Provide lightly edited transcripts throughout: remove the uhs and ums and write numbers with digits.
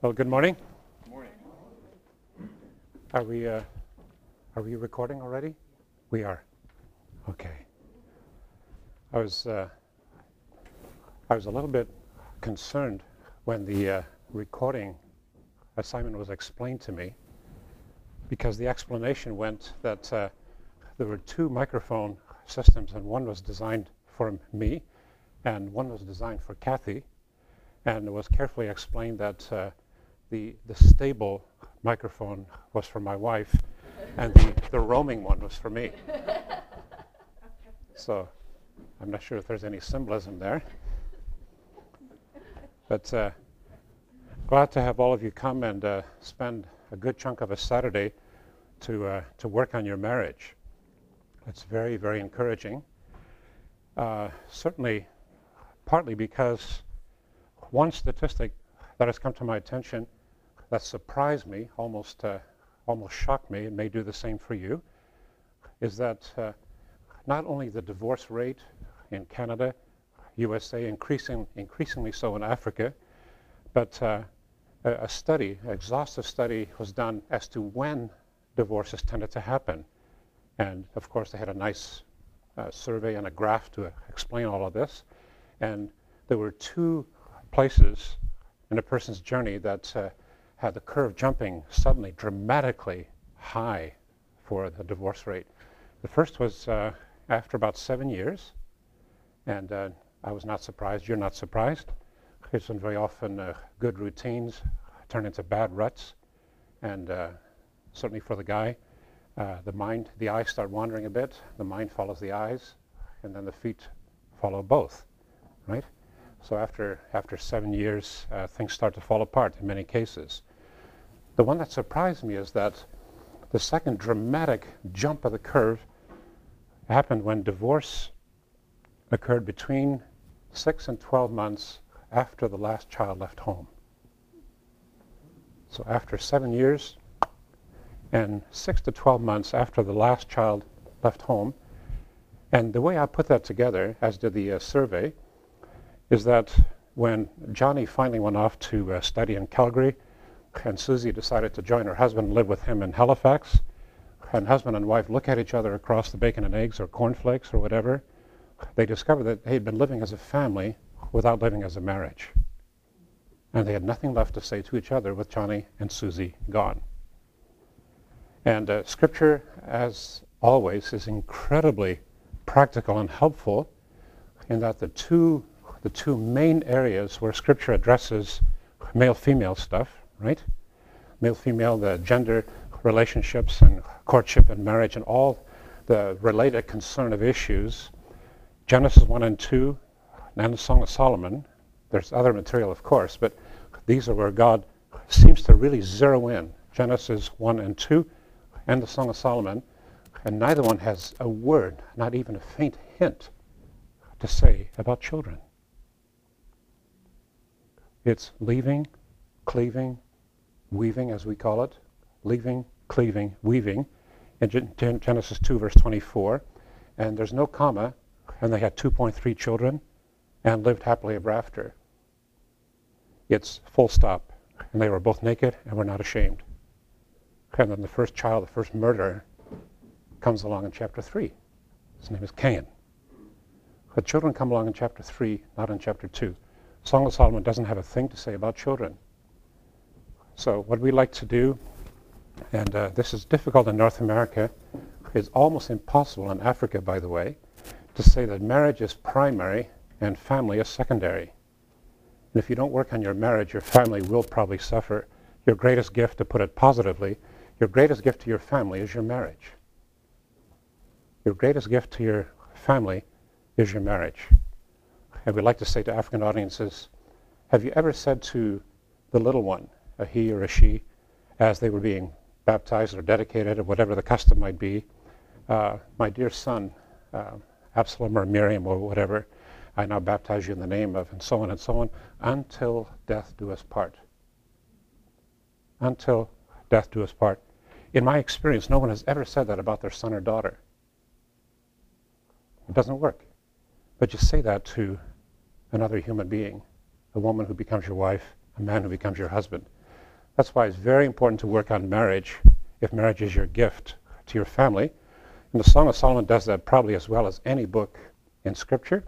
Well, good morning. Morning. Are we recording already? We are. Okay. I was a little bit concerned when the recording assignment was explained to me, because the explanation went that there were two microphone systems, and one was designed for me, and one was designed for Kathy, and it was carefully explained that the stable microphone was for my wife, and the roaming one was for me. So I'm not sure if there's any symbolism there. But glad to have all of you come and spend a good chunk of a Saturday to work on your marriage. It's very, very encouraging. Certainly, partly because one statistic that has come to my attention that surprised me, almost shocked me, and may do the same for you, is that not only the divorce rate in Canada, USA, increasingly so in Africa, but a study, an exhaustive study was done as to when divorces tended to happen. And of course they had a nice survey and a graph to explain all of this. And there were two places in a person's journey that had the curve jumping suddenly dramatically high for the divorce rate. The first was after about 7 years, and I was not surprised. You're not surprised. It's when very often good routines turn into bad ruts, and certainly for the guy, the eyes start wandering a bit, the mind follows the eyes, and then the feet follow both, right? So after 7 years, things start to fall apart in many cases. The one that surprised me is that the second dramatic jump of the curve happened when divorce occurred between 6 and 12 months after the last child left home. So after 7 years and 6 to 12 months after the last child left home. And the way I put that together, as did the survey, is that when Johnny finally went off to study in Calgary, and Susie decided to join her husband and live with him in Halifax, and husband and wife look at each other across the bacon and eggs or cornflakes or whatever, they discovered that they had been living as a family without living as a marriage. And they had nothing left to say to each other with Johnny and Susie gone. And Scripture, as always, is incredibly practical and helpful in that the two main areas where Scripture addresses male-female stuff, right? Male-female, the gender relationships and courtship and marriage and all the related concern of issues, Genesis 1 and 2 and the Song of Solomon. There's other material, of course, but these are where God seems to really zero in. Genesis 1 and 2 and the Song of Solomon, and neither one has a word, not even a faint hint, to say about children. It's leaving, cleaving, weaving, as we call it, leaving, cleaving, weaving, in Genesis 2, verse 24, and there's no comma, and they had 2.3 children and lived happily ever after. It's full stop, and they were both naked and were not ashamed. And then the first child, the first murderer, comes along in chapter 3. His name is Cain. The children come along in chapter 3, not in chapter 2. Song of Solomon doesn't have a thing to say about children. So what we like to do, and this is difficult in North America, it's almost impossible in Africa, by the way, to say that marriage is primary and family is secondary. And if you don't work on your marriage, your family will probably suffer. Your greatest gift, to put it positively, your greatest gift to your family is your marriage. Your greatest gift to your family is your marriage. And we like to say to African audiences, have you ever said to the little one, a he or a she, as they were being baptized or dedicated or whatever the custom might be, my dear son, Absalom or Miriam or whatever, I now baptize you in the name of, and so on, until death do us part. Until death do us part. In my experience, no one has ever said that about their son or daughter. It doesn't work. But you say that to another human being, a woman who becomes your wife, a man who becomes your husband. That's why it's very important to work on marriage, if marriage is your gift to your family. And the Song of Solomon does that probably as well as any book in Scripture.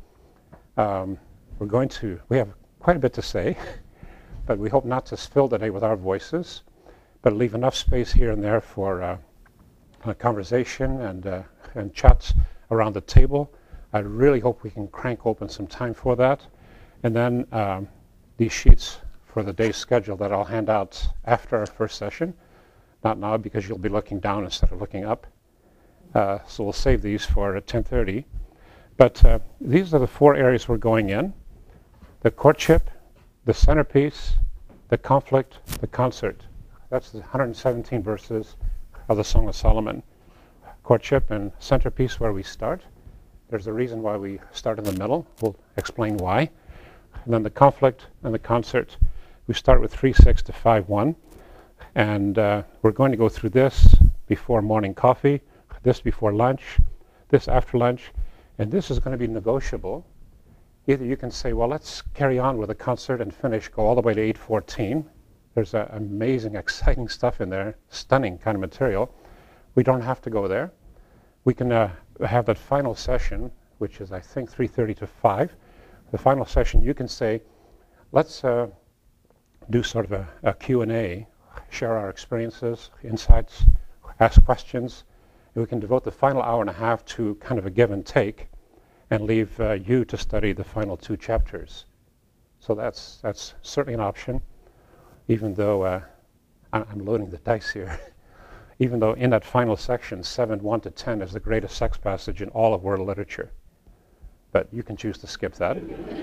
We have quite a bit to say, but we hope not to fill the day with our voices, but leave enough space here and there for conversation and chats around the table. I really hope we can crank open some time for that. And then these sheets for the day's schedule that I'll hand out after our first session. Not now, because you'll be looking down instead of looking up. So we'll save these for 10:30. But these are the 4 areas we're going in: the courtship, the centerpiece, the conflict, the concert. That's the 117 verses of the Song of Solomon. Courtship and centerpiece, where we start. There's a reason why we start in the middle. We'll explain why. And then the conflict and the concert. We start with 3:6 to 5:1. And we're going to go through this before morning coffee, this before lunch, this after lunch, and this is going to be negotiable. Either you can say, well, let's carry on with the concert and finish, go all the way to 8:14. There's amazing, exciting stuff in there, stunning kind of material. We don't have to go there. We can have that final session, which is, I think, 3:30 to 5. The final session, you can say, let's do sort of a Q&A, share our experiences, insights, ask questions. And we can devote the final hour and a half to kind of a give and take and leave you to study the final 2 chapters. So that's certainly an option, even though I'm loading the dice here. Even though in that final section, 7:1 to 10 is the greatest sex passage in all of world literature. But you can choose to skip that.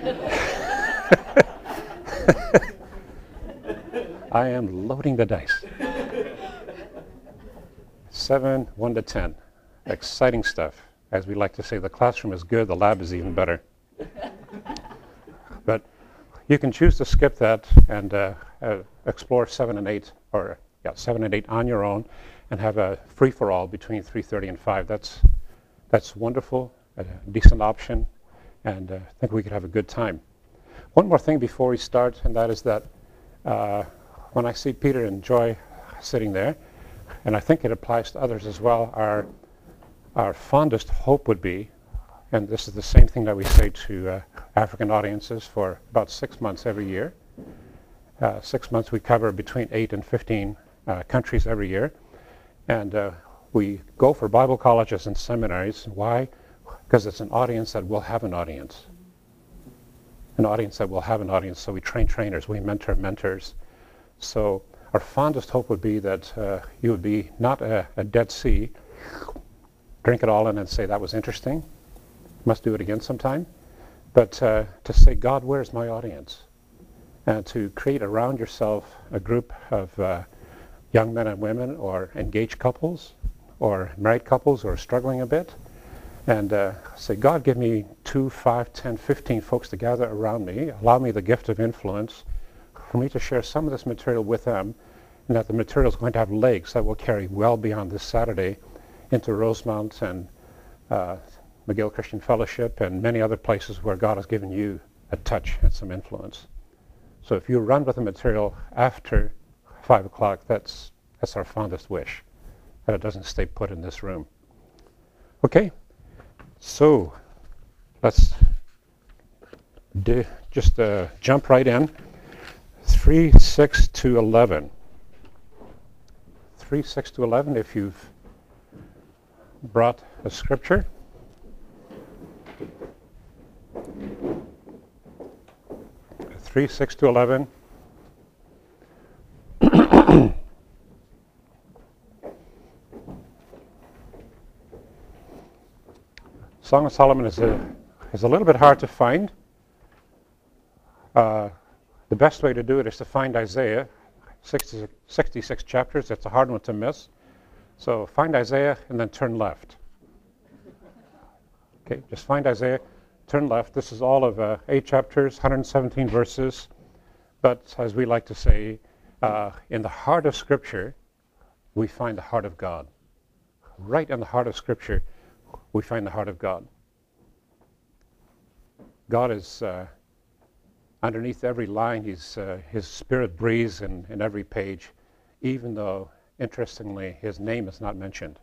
I am loading the dice. 7:1 to 10. Exciting stuff. As we like to say, the classroom is good, the lab is even better. But you can choose to skip that and explore 7 and 8, or 7 and 8 on your own, and have a free-for-all between 3:30 and 5. That's wonderful, a decent option, and I think we could have a good time. One more thing before we start, and that is that when I see Peter and Joy sitting there, and I think it applies to others as well, our fondest hope would be, and this is the same thing that we say to African audiences for about 6 months every year. 6 months we cover between 8 and 15 countries every year. And we go for Bible colleges and seminaries. Why? Because it's an audience that will have an audience. An audience that will have an audience. So we train trainers, we mentor mentors. So our fondest hope would be that you would be not a Dead Sea, drink it all in and say, that was interesting, must do it again sometime. But to say, God, where's my audience? And to create around yourself a group of young men and women, or engaged couples, or married couples, or struggling a bit, and say, God, give me 2, 5, 10, 15 folks to gather around me, allow me the gift of influence, for me to share some of this material with them, and that the material is going to have legs that will carry well beyond this Saturday into Rosemount and McGill Christian Fellowship and many other places where God has given you a touch and some influence. So if you run with the material after 5 o'clock, that's our fondest wish, that it doesn't stay put in this room. Okay, so let's just jump right in. 3:6 to 11. 3:6 to 11, if you've brought a scripture. Three, 6 to 11. Song of Solomon is a little bit hard to find. The best way to do it is to find Isaiah, 66 chapters. It's a hard one to miss. So find Isaiah and then turn left. Okay, just find Isaiah, turn left. This is all of 8 chapters, 117 verses. But as we like to say, in the heart of Scripture, we find the heart of God. Right in the heart of Scripture, we find the heart of God. God is underneath every line. His Spirit breathes in every page. even though, interestingly, his name is not mentioned.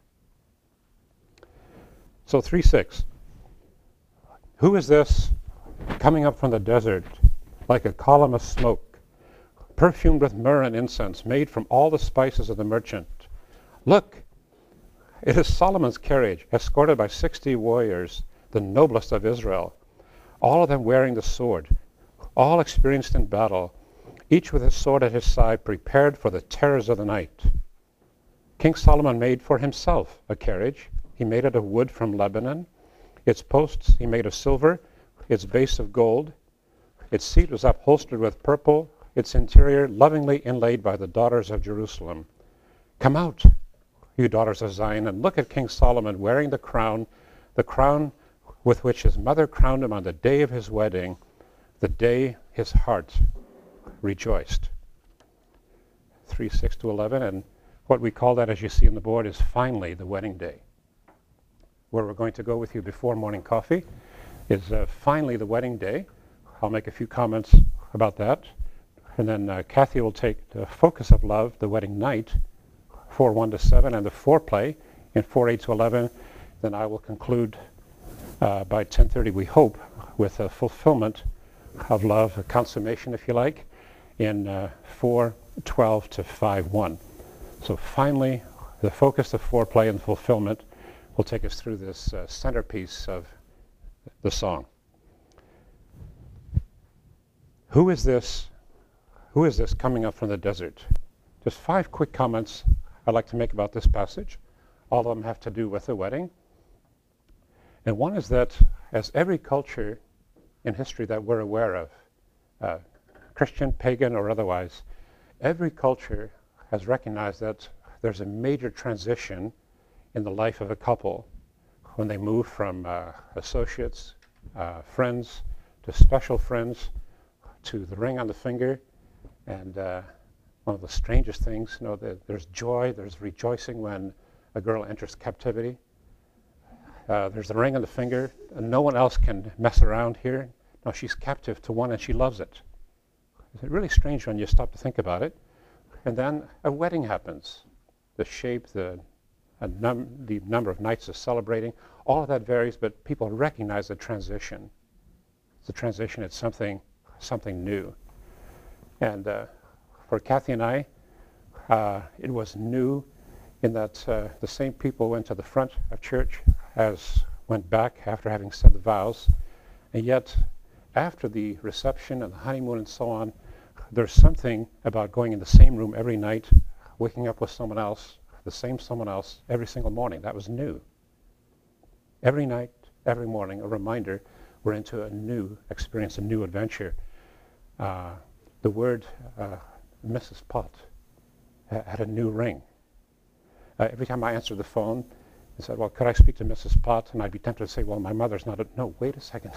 So 3:6. Who is this coming up from the desert like a column of smoke, perfumed with myrrh and incense, made from all the spices of the merchant? Look, it is Solomon's carriage, escorted by 60 warriors, the noblest of Israel, all of them wearing the sword, all experienced in battle, each with his sword at his side, prepared for the terrors of the night. King Solomon made for himself a carriage. He made it of wood from Lebanon. Its posts he made of silver, its base of gold. Its seat was upholstered with purple, its interior lovingly inlaid by the daughters of Jerusalem. Come out, you daughters of Zion, and look at King Solomon wearing the crown with which his mother crowned him on the day of his wedding, the day his heart rejoiced. 3:6-11, and what we call that, as you see on the board, is finally the wedding day. Where we're going to go with you before morning coffee is finally the wedding day. I'll make a few comments about that. And then Kathy will take the focus of love, the wedding night, 4:1-7, and the foreplay in 4:8-11. Then I will conclude by 10:30, we hope, with a fulfillment of love, a consummation, if you like, in 4:12-5:1. So finally, the focus of foreplay and fulfillment will take us through this centerpiece of the song. Who is this coming up from the desert? Just 5 quick comments I'd like to make about this passage. All of them have to do with the wedding. And one is that, as every culture in history that we're aware of, Christian, pagan, or otherwise, every culture has recognized that there's a major transition in the life of a couple when they move from associates, friends, to special friends, to the ring on the finger. And one of the strangest things, there's joy, there's rejoicing when a girl enters captivity. There's the ring on the finger, and no one else can mess around here. No, she's captive to one, and she loves it. It's really strange when you stop to think about it. And then a wedding happens. The shape, the number of nights of celebrating, all of that varies, but people recognize the transition. It's a transition, it's something new. And for Kathy and I, it was new in that the same people went to the front of church as went back after having said the vows. And yet, after the reception and the honeymoon and so on, there's something about going in the same room every night, waking up with someone else, the same someone else, every single morning. That was new. Every night, every morning, a reminder we're into a new experience, a new adventure. The word Mrs. Pot had a new ring. Every time I answered the phone, I said, well, could I speak to Mrs. Pot? And I'd be tempted to say, well, my mother's not no, wait a second.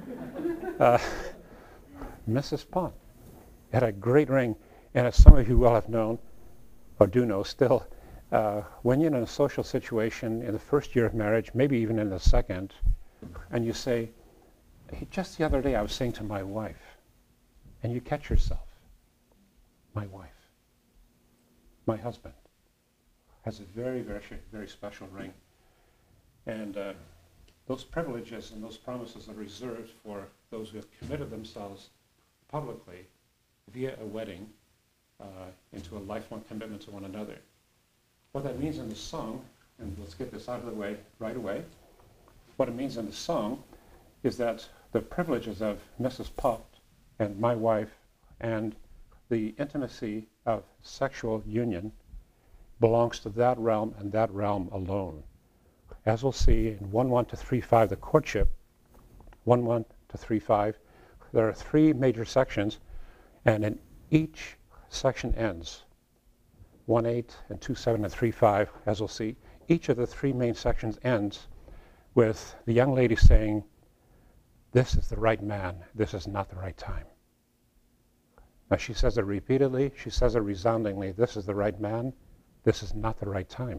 Mrs. Pot had a great ring. And as some of you well have known, or do know still, when you're in a social situation in the first year of marriage, maybe even in the second, and you say, hey, just the other day I was saying to my wife, and you catch yourself, my wife, my husband, has a very, very, very special ring. And those privileges and those promises are reserved for those who have committed themselves publicly via a wedding into a lifelong commitment to one another. What that means in the song, and let's get this out of the way right away, what it means in the song is that the privileges of Mrs. Pot and my wife and the intimacy of sexual union belongs to that realm and that realm alone. As we'll see in 1:1-3:5, the courtship, 1:1-3:5, there are 3 major sections, and in each section ends, 1:8 and 2:7 and 3:5, as we'll see, each of the 3 main sections ends with the young lady saying, this is the right man, this is not the right time. Now she says it repeatedly, she says it resoundingly, this is the right man, this is not the right time.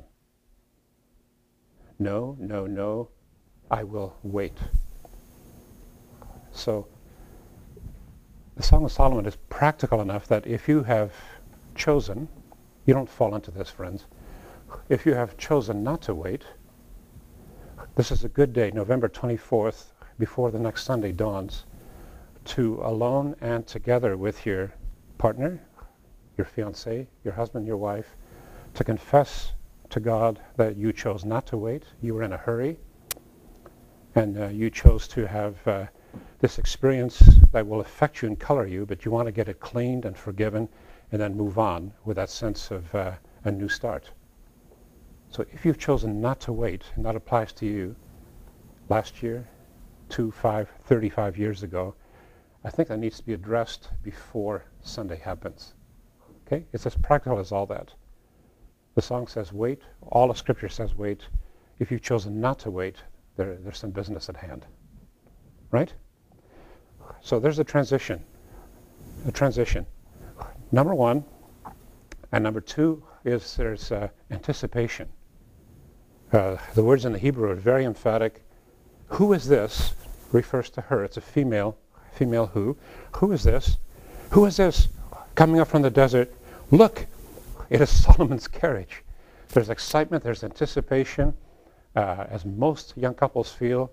No, no, no, I will wait. So the Song of Solomon is practical enough that if you have chosen You don't fall into this, friends. If you have chosen not to wait, this is a good day, November 24th, before the next Sunday dawns, to alone and together with your partner, your fiancé, your husband, your wife, to confess to God that you chose not to wait, you were in a hurry, and you chose to have this experience that will affect you and color you, but you want to get it cleaned and forgiven and then move on with that sense of a new start. So if you've chosen not to wait, and that applies to you last year, 2, 5, 35 years ago, I think that needs to be addressed before Sunday happens. Okay? It's as practical as all that. The song says wait. All of Scripture says wait. If you've chosen not to wait, there's some business at hand. Right? So there's a transition. A transition. Number one, and number two is there's anticipation. The words in the Hebrew are very emphatic. Who is this? Refers to her. It's a female who. Who is this? Who is this coming up from the desert? Look, it is Solomon's carriage. There's excitement, there's anticipation, as most young couples feel.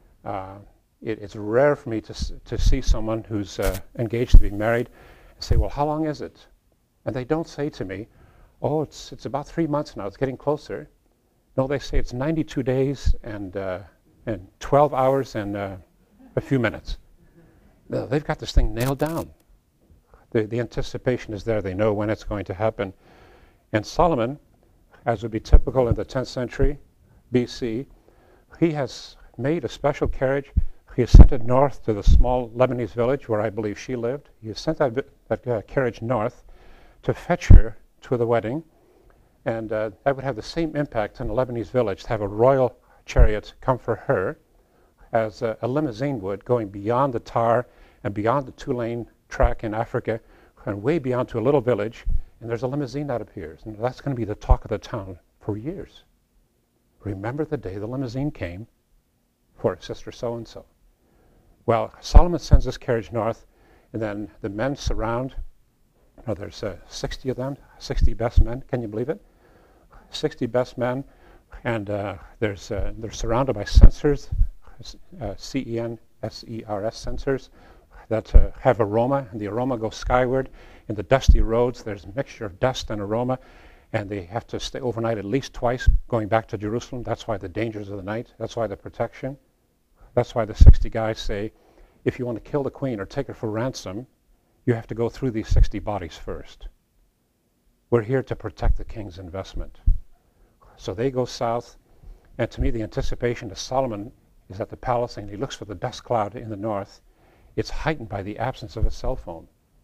It's rare for me to see someone who's engaged to be married and say, well, how long is it? And they don't say to me, oh, it's about 3 months now, it's getting closer. No, they say it's 92 days and 12 hours and a few minutes. No, they've got this thing nailed down. The anticipation is there. They know when it's going to happen. And Solomon, as would be typical in the 10th century BC, he has made a special carriage. He has sent it north to the small Lebanese village where I believe she lived. He has sent that carriage north to fetch her to the wedding. And that would have the same impact in a Lebanese village to have a royal chariot come for her as a limousine would, going beyond the tar and beyond the 2-lane track in Africa and way beyond to a little village. And there's a limousine that appears. And that's going to be the talk of the town for years. Remember the day the limousine came for Sister so-and-so. Well, Solomon sends this carriage north, and then the men surround. There's 60 of them, 60 best men. Can you believe it? 60 best men. And they're surrounded by censers, CENSERS censers, that have aroma, and the aroma goes skyward. In the dusty roads, there's a mixture of dust and aroma, and they have to stay overnight at least twice going back to Jerusalem. That's why the dangers of the night. That's why the protection. That's why the 60 guys say, if you want to kill the queen or take her for ransom, you have to go through these 60 bodies first. We're here to protect the king's investment. So they go south, and to me the anticipation of Solomon is at the palace, and he looks for the dust cloud in the north. It's heightened by the absence of a cell phone.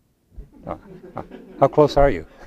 How close are you?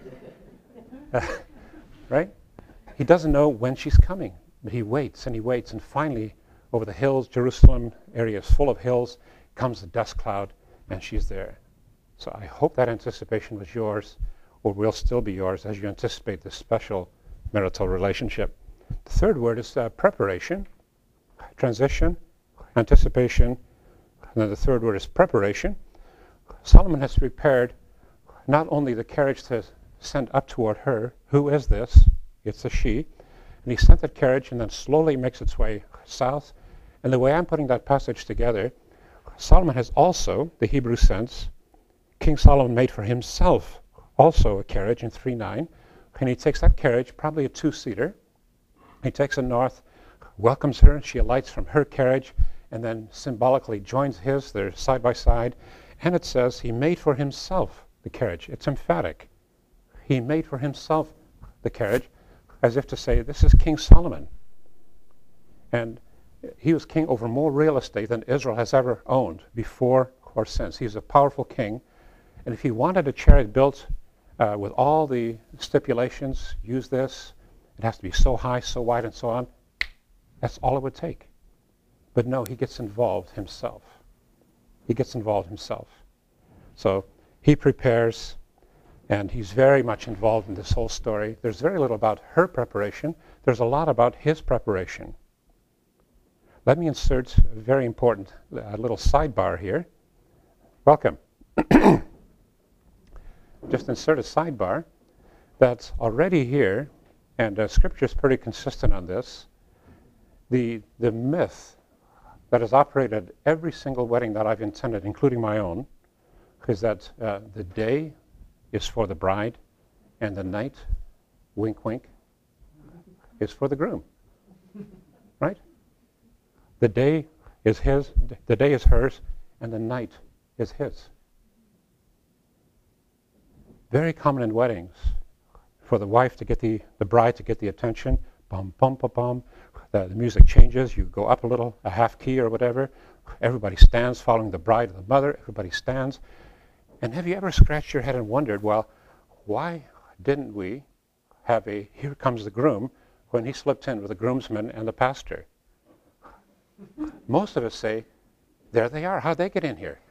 Right? He doesn't know when she's coming, but he waits, and finally, over the hills, Jerusalem area is full of hills, comes the dust cloud, and she's there. So I hope that anticipation was yours, or will still be yours as you anticipate this special marital relationship. The third word is preparation, transition, anticipation, and then the third word is preparation. Solomon has prepared not only the carriage to send up toward her. Who is this? It's a she. And he sent that carriage and then slowly makes its way south. And the way I'm putting that passage together, Solomon has also, the Hebrew sense, King Solomon made for himself also a carriage in 3:9. And he takes that carriage, probably a 2-seater. He takes it north, welcomes her, and she alights from her carriage, and then symbolically joins his. They're side by side. And it says he made for himself the carriage. It's emphatic. He made for himself the carriage, as if to say, this is King Solomon. And he was king over more real estate than Israel has ever owned before or since. He's a powerful king. And if he wanted a chariot built with all the stipulations, use this, it has to be so high, so wide, and so on, that's all it would take. But no, he gets involved himself. He gets involved himself. So he prepares, and he's very much involved in this whole story. There's very little about her preparation. There's a lot about his preparation. Let me insert a very important little sidebar here. Welcome. Just insert a sidebar. that's already here, and Scripture is pretty consistent on this. The myth that has operated every single wedding that I've attended, including my own, is that the day is for the bride and the night, wink wink, is for the groom. Right? The day is his, the day is hers, and the night is his. Very common in weddings for the wife to get the bride to get the attention. Bum, bum, bum, bum. The music changes. You go up a little, a half key or whatever. Everybody stands following the bride and the mother. Everybody stands. And have you ever scratched your head and wondered, well, why didn't we have a "Here Comes the Groom" when he slipped in with the groomsmen and the pastor? Most of us say, there they are. How'd they get in here?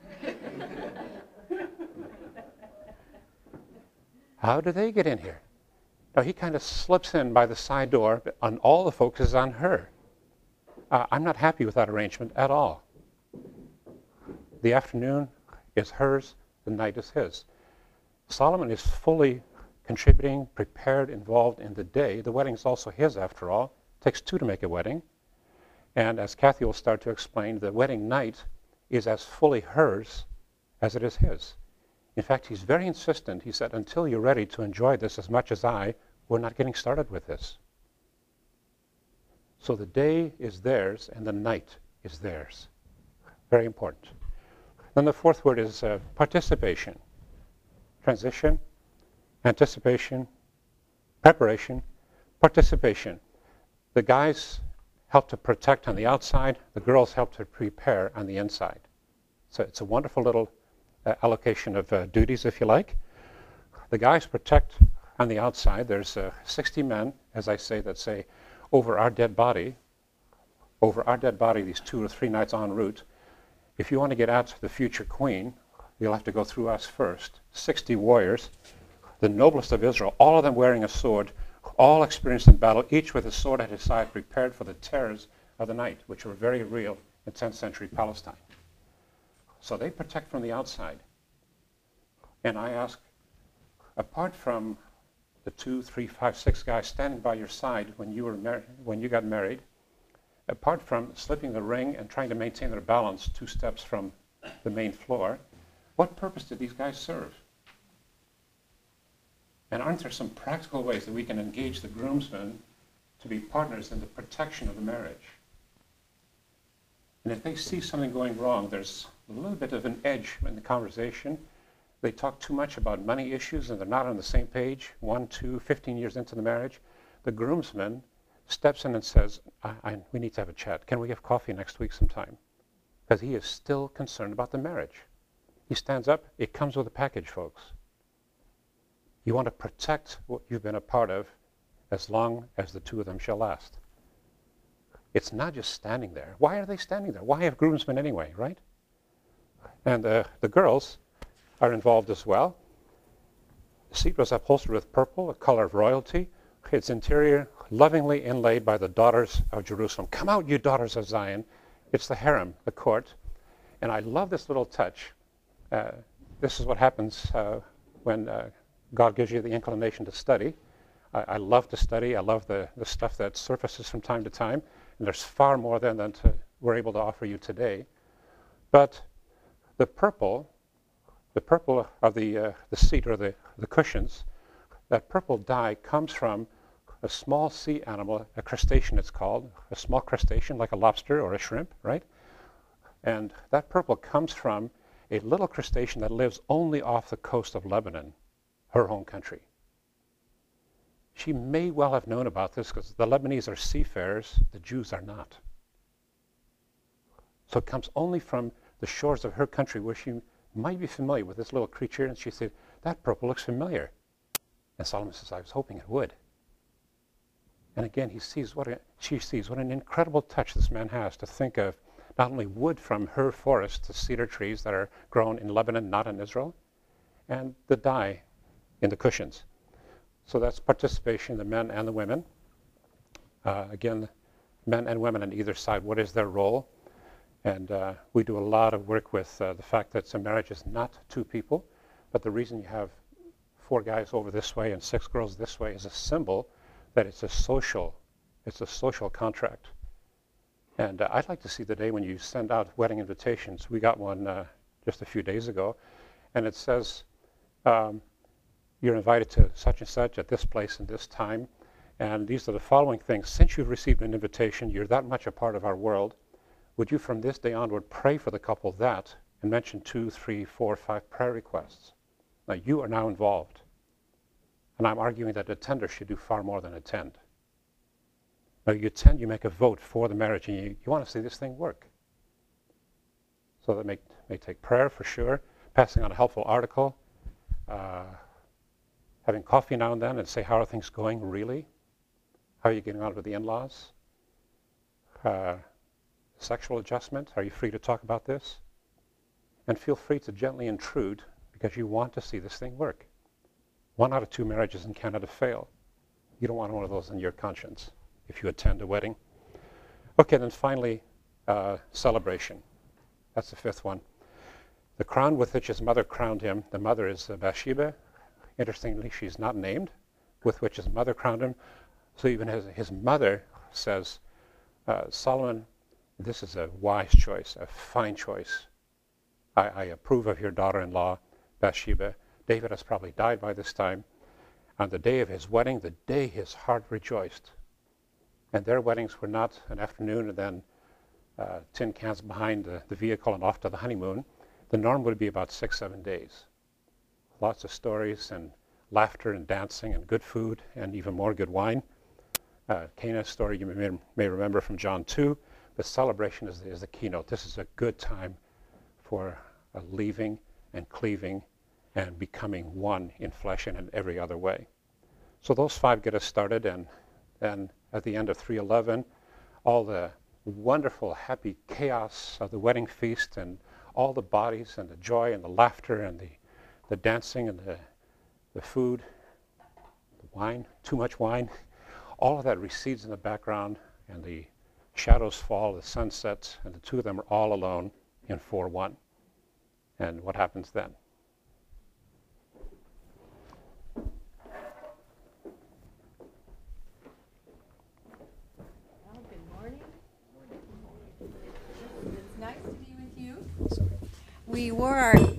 How do they get in here? No, he kind of slips in by the side door, and all the focus is on her. I'm not happy with that arrangement at all. The afternoon is hers, the night is his. Solomon is fully contributing, prepared, involved in the day. The wedding is also his, after all. It takes two to make a wedding. And as Kathy will start to explain, the wedding night is as fully hers as it is his. In fact, he's very insistent. He said, until you're ready to enjoy this as much as I, we're not getting started with this. So the day is theirs and the night is theirs. Very important. Then the fourth word is participation. Transition, anticipation, preparation, participation. The guys help to protect on the outside. The girls help to prepare on the inside. So it's a wonderful little allocation of duties, if you like. The guys protect on the outside. There's 60 men, as I say, that say, over our dead body, these 2 or 3 nights en route, if you want to get at the future queen, you'll have to go through us first. 60 warriors, the noblest of Israel, all of them wearing a sword, all experienced in battle, each with a sword at his side, prepared for the terrors of the night, which were very real in 10th century Palestine. So they protect from the outside. And I ask, apart from the 2, 3, 5, 6 guys standing by your side when you got married, apart from slipping the ring and trying to maintain their balance 2 steps from the main floor, what purpose did these guys serve? And aren't there some practical ways that we can engage the groomsmen to be partners in the protection of the marriage? And if they see something going wrong, there's a little bit of an edge in the conversation. They talk too much about money issues and they're not on the same page, 1, 2, 15 years into the marriage. The groomsman steps in and says, we need to have a chat. Can we have coffee next week sometime? Because he is still concerned about the marriage. He stands up. It comes with a package, folks. You want to protect what you've been a part of as long as the 2 of them shall last. It's not just standing there. Why are they standing there? Why have groomsmen anyway, right? And the girls are involved as well. The seat was upholstered with purple, a color of royalty. Its interior lovingly inlaid by the daughters of Jerusalem. Come out, you daughters of Zion. It's the harem, the court. And I love this little touch. This is what happens when God gives you the inclination to study. I love to study. I love the stuff that surfaces from time to time. And there's far more than we're able to offer you today. But the purple of the seat or the cushions, that purple dye comes from a small sea animal, a crustacean it's called, a small crustacean like a lobster or a shrimp, right? And that purple comes from a little crustacean that lives only off the coast of Lebanon, her home country. She may well have known about this because the Lebanese are seafarers, the Jews are not. So it comes only from the shores of her country where she might be familiar with this little creature, and she said, that purple looks familiar. And Solomon says, I was hoping it would. And again, she sees what an incredible touch this man has to think of not only wood from her forest, the cedar trees that are grown in Lebanon, not in Israel, and the dye in the cushions. So that's participation, the men and the women. Again, men and women on either side, what is their role? And we do a lot of work with the fact that a marriage is not 2 people, but the reason you have 4 guys over this way and 6 girls this way is a symbol that it's a social contract. And I'd like to see the day when you send out wedding invitations. We got one just a few days ago, and it says, you're invited to such and such at this place and this time, and these are the following things. Since you've received an invitation, you're that much a part of our world. Would you from this day onward pray for the couple that, and mention 2, 3, 4, 5 prayer requests? Now you are now involved. And I'm arguing that attenders should do far more than attend. Now you attend, you make a vote for the marriage, and you want to see this thing work. So that may take prayer for sure, passing on a helpful article, having coffee now and then and say, how are things going really? How are you getting on with the in-laws? Sexual adjustment, are you free to talk about this? And feel free to gently intrude because you want to see this thing work. 1 out of 2 marriages in Canada fail. You don't want one of those in your conscience if you attend a wedding. Okay, then finally, celebration. That's the 5th one. The crown with which his mother crowned him, the mother is Bathsheba. Interestingly, she's not named, with which his mother crowned him. So even his mother says, Solomon, this is a wise choice, a fine choice. I approve of your daughter-in-law, Bathsheba. David has probably died by this time. On the day of his wedding, the day his heart rejoiced. And their weddings were not an afternoon and then tin cans behind the vehicle and off to the honeymoon. The norm would be about 6, 7 days. Lots of stories and laughter and dancing and good food and even more good wine. Cana's story you may remember from John 2. The celebration is the keynote. This is a good time for leaving and cleaving and becoming one in flesh and in every other way. So those 5 get us started, and then at the end of 3:11, all the wonderful, happy chaos of the wedding feast and all the bodies and the joy and the laughter and the dancing and the food, the wine, too much wine, all of that recedes in the background, and the shadows fall, the sun sets, and the 2 of them are all alone in 4:1. And what happens then? Well, good morning. It's nice to be with you. We wore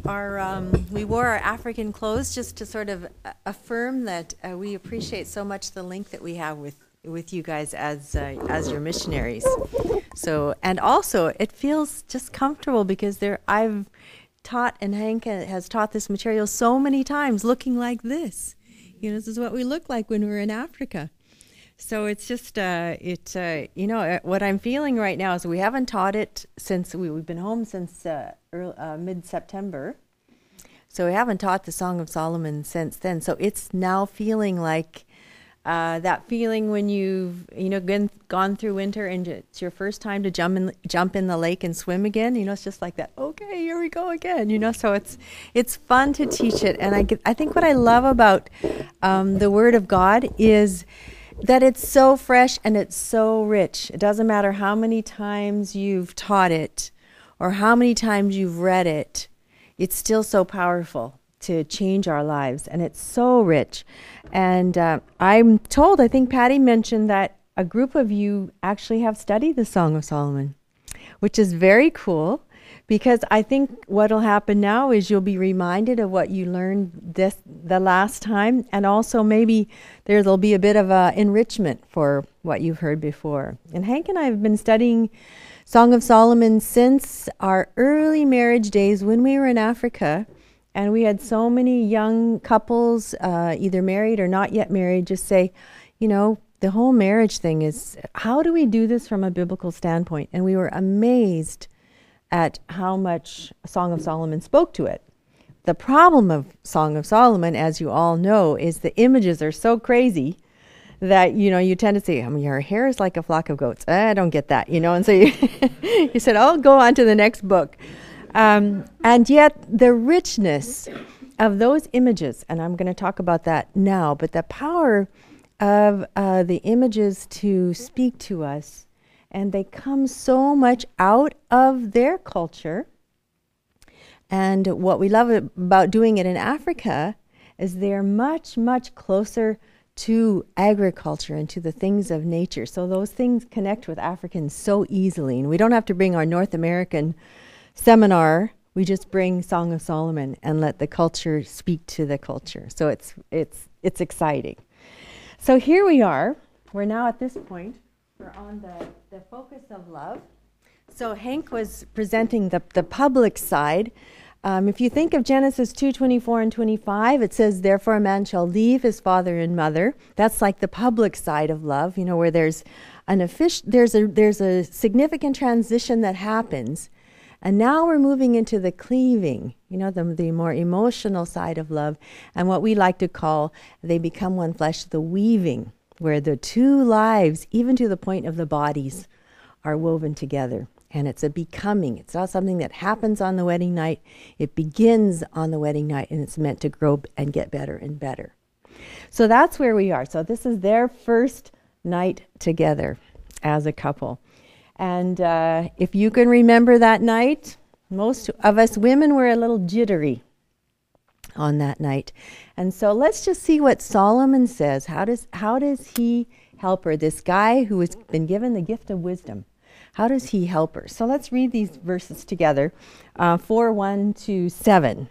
our African clothes just to sort of affirm that we appreciate so much the link that we have with you guys as your missionaries. So, and also it feels just comfortable because I've taught, and Hank has taught this material so many times looking like this. You know, this is what we look like when we're in Africa. So it's just, what I'm feeling right now is we haven't taught it since we've been home since mid-September. So we haven't taught the Song of Solomon since then. So it's now feeling like that feeling when you've gone through winter and it's your first time to jump in the lake and swim again. It's just like that. Okay, here we go again. So it's fun to teach it, and I think what I love about the Word of God is that it's so fresh and it's so rich. It doesn't matter how many times you've taught it or how many times you've read it. It's still so powerful to change our lives, and it's so rich. And I'm told, I think Patty mentioned that a group of you actually have studied the Song of Solomon, which is very cool, because I think what will happen now is you'll be reminded of what you learned the last time, and also maybe there'll be a bit of a enrichment for what you've heard before. And Hank and I have been studying Song of Solomon since our early marriage days when we were in Africa. And we had so many young couples, either married or not yet married, just say, the whole marriage thing is, how do we do this from a biblical standpoint? And we were amazed at how much Song of Solomon spoke to it. The problem of Song of Solomon, as you all know, is the images are so crazy that, you tend to say, your hair is like a flock of goats. I don't get that, and so you said, I'll go on to the next book. And yet the richness of those images, and I'm going to talk about that now, but the power of the images to speak to us, and they come so much out of their culture. And what we love about doing it in Africa, is they're much, much closer to agriculture and to the things of nature. So those things connect with Africans so easily. And we don't have to bring our North American seminar. We just bring Song of Solomon and let the culture speak to the culture. So it's exciting. So here we are. We're now at this point. We're on the focus of love. So Hank was presenting the public side. If you think of Genesis 2:24 and 25, it says, "Therefore a man shall leave his father and mother." That's like the public side of love, where there's there's a significant transition that happens. And now we're moving into the cleaving, the more emotional side of love, and what we like to call, they become one flesh, the weaving, where the two lives, even to the point of the bodies, are woven together. And it's a becoming. It's not something that happens on the wedding night. It begins on the wedding night, and it's meant to grow and get better and better. So that's where we are. So this is their first night together as a couple. And if you can remember that night, most of us women were a little jittery on that night. And so let's just see what Solomon says. How does he help her? This guy who has been given the gift of wisdom. How does he help her? So let's read these verses together, 4:1-7.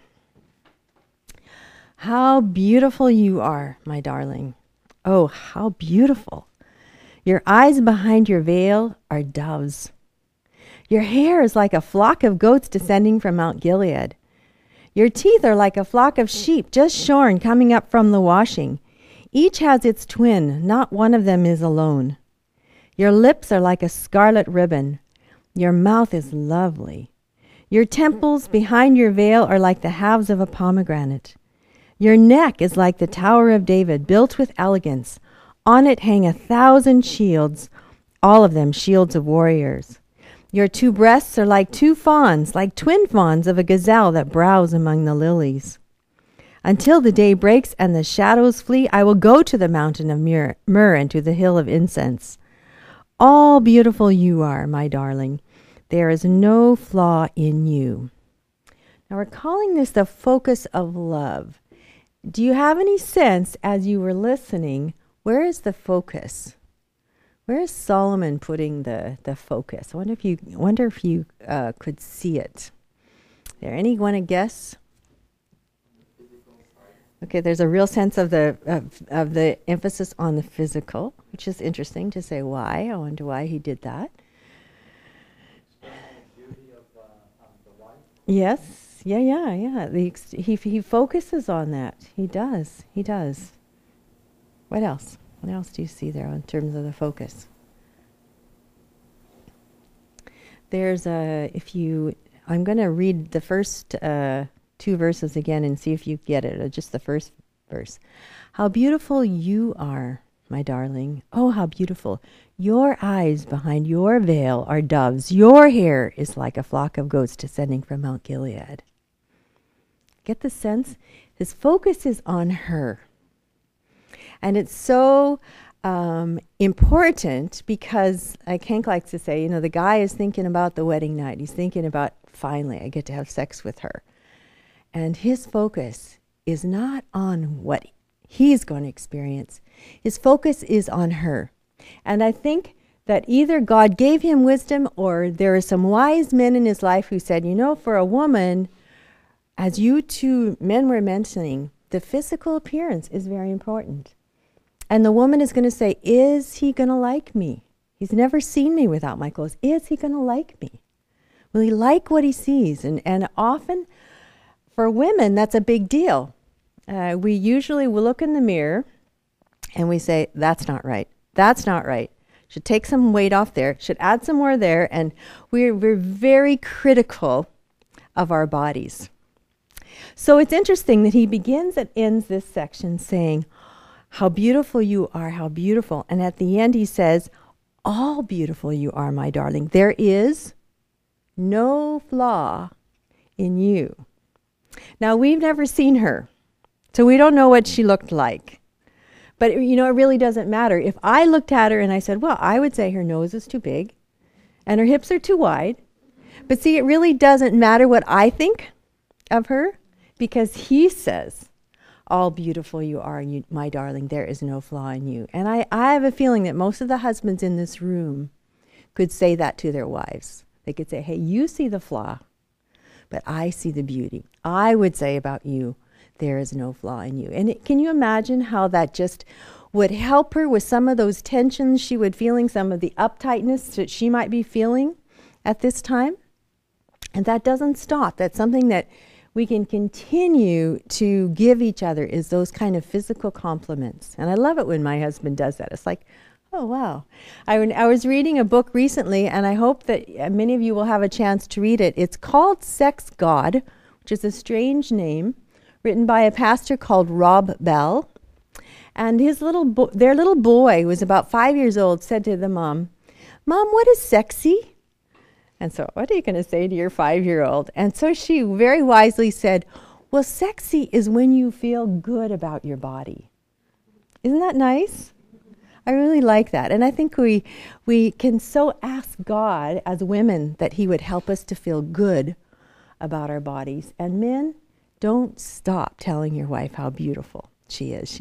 How beautiful you are, my darling. Oh, how beautiful. Your eyes behind your veil are doves. Your hair is like a flock of goats descending from Mount Gilead. Your teeth are like a flock of sheep just shorn coming up from the washing. Each has its twin, not one of them is alone. Your lips are like a scarlet ribbon. Your mouth is lovely. Your temples behind your veil are like the halves of a pomegranate. Your neck is like the Tower of David, built with elegance. On it hang 1,000 shields, all of them shields of warriors. Your two breasts are like two fawns, like twin fawns of a gazelle that browse among the lilies. Until the day breaks and the shadows flee, I will go to the mountain of myrrh and to the hill of incense. All beautiful you are, my darling. There is no flaw in you. Now we're calling this the focus of love. Do you have any sense as you were listening, where is the focus? Where is Solomon putting the focus? I wonder if you could see it. There, anyone a guess? Okay, there's a real sense of the emphasis on the physical, which is interesting to say why. I wonder why he did that. Yes, yeah. He focuses on that. He does. What else? What else do you see there in terms of the focus? I'm going to read the first two verses again and see if you get it, or just the first verse. How beautiful you are, my darling. Oh, how beautiful. Your eyes behind your veil are doves. Your hair is like a flock of goats descending from Mount Gilead. Get the sense? His focus is on her. And it's so important because, like Hank likes to say, the guy is thinking about the wedding night. He's thinking about, finally, I get to have sex with her. And his focus is not on what he's going to experience. His focus is on her. And I think that either God gave him wisdom, or there are some wise men in his life who said, for a woman, as you two men were mentioning, the physical appearance is very important. And the woman is going to say, is he going to like me? He's never seen me without my clothes. Is he going to like me? Will he like what he sees? And often, for women, that's a big deal. We usually will look in the mirror and we say, that's not right. That's not right. Should take some weight off there. Should add some more there. And we're very critical of our bodies. So it's interesting that he begins and ends this section saying, how beautiful you are, how beautiful. And at the end he says, all beautiful you are, my darling. There is no flaw in you. Now, we've never seen her, so we don't know what she looked like. But, it really doesn't matter. If I looked at her and I said, well, I would say her nose is too big and her hips are too wide. But see, it really doesn't matter what I think of her, because he says, all beautiful you are, and my darling, there is no flaw in you. And I have a feeling that most of the husbands in this room could say that to their wives. They could say, hey, you see the flaw, but I see the beauty. I would say about you, there is no flaw in you. And can you imagine how that just would help her with some of those tensions she would feeling, some of the uptightness that she might be feeling at this time? And that doesn't stop. That's something that we can continue to give each other, is those kind of physical compliments. And I love it when my husband does that. It's like, oh, wow. I was reading a book recently, and I hope that many of you will have a chance to read it. It's called Sex God, which is a strange name, written by a pastor called Rob Bell. And their little boy, who was about 5 years old, said to the mom, Mom, what is sexy? And so, what are you going to say to your 5-year-old? And so she very wisely said, well, sexy is when you feel good about your body. Isn't that nice? I really like that. And I think we can so ask God as women that he would help us to feel good about our bodies. And men, don't stop telling your wife how beautiful she is.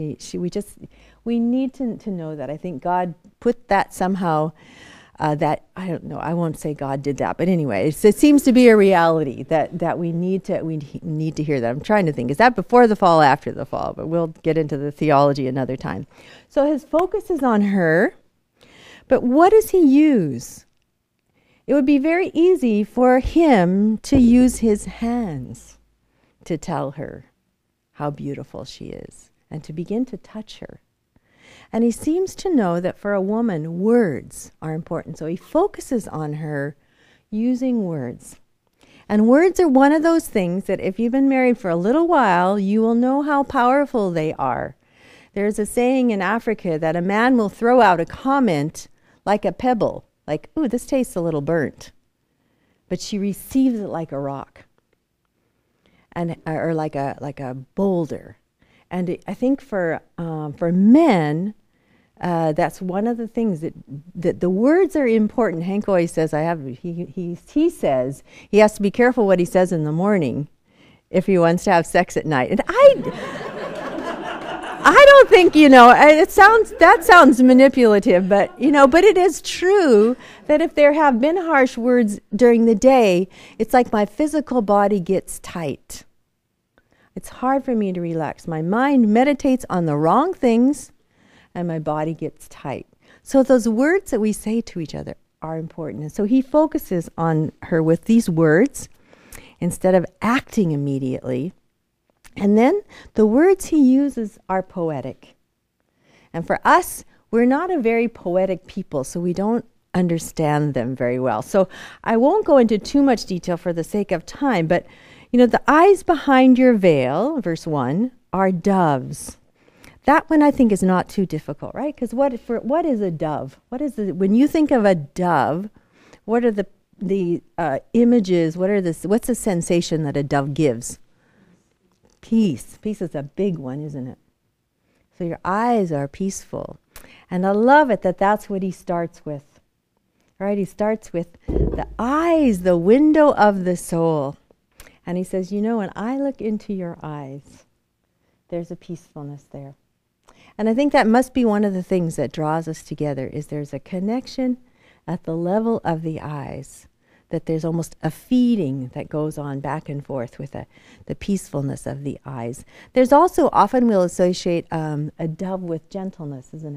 We need to know that. I think God put that somehow, that, I don't know, I won't say God did that, but anyway, it seems to be a reality that we need to hear that. I'm trying to think, is that before the fall, after the fall? But we'll get into the theology another time. So his focus is on her, but what does he use? It would be very easy for him to use his hands to tell her how beautiful she is and to begin to touch her. And he seems to know that for a woman, words are important. So he focuses on her using words. And words are one of those things that if you've been married for a little while, you will know how powerful they are. There's a saying in Africa that a man will throw out a comment like a pebble, like, ooh, this tastes a little burnt. But she receives it like a rock, or like a boulder. And I think for men, that's one of the things that the words are important. Hank always says, he says he has to be careful what he says in the morning if he wants to have sex at night. And I don't think, that sounds manipulative, but it is true that if there have been harsh words during the day, it's like my physical body gets tight. It's hard for me to relax. My mind meditates on the wrong things, and my body gets tight. So those words that we say to each other are important. And so he focuses on her with these words instead of acting immediately. And then the words he uses are poetic. And for us, we're not a very poetic people, so we don't understand them very well. So I won't go into too much detail for the sake of time, but the eyes behind your veil, verse 1, are doves. That one I think is not too difficult, right? Because what is a dove? When you think of a dove, what are the images? What's the sensation that a dove gives? Peace. Peace is a big one, isn't it? So your eyes are peaceful. And I love it that's what he starts with. All right, he starts with the eyes, the window of the soul. And he says, when I look into your eyes, there's a peacefulness there. And I think that must be one of the things that draws us together, is there's a connection at the level of the eyes, that there's almost a feeding that goes on back and forth with the peacefulness of the eyes. There's also, often we'll associate a dove with gentleness, isn't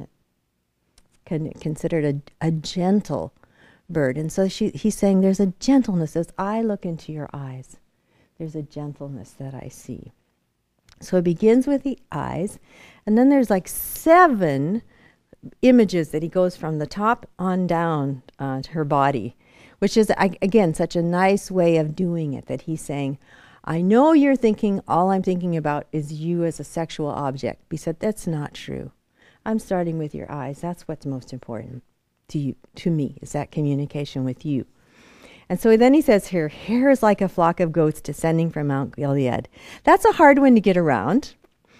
it? Considered a gentle bird. And so he's saying there's a gentleness as I look into your eyes. There's a gentleness that I see. So it begins with the eyes, and then there's like 7 images that he goes from the top on down to her body, which is, again, such a nice way of doing it, that he's saying, I know you're thinking all I'm thinking about is you as a sexual object. He said, that's not true. I'm starting with your eyes. That's what's most important to me, is that communication with you. And so then he says here, hair is like a flock of goats descending from Mount Gilead. That's a hard one to get around.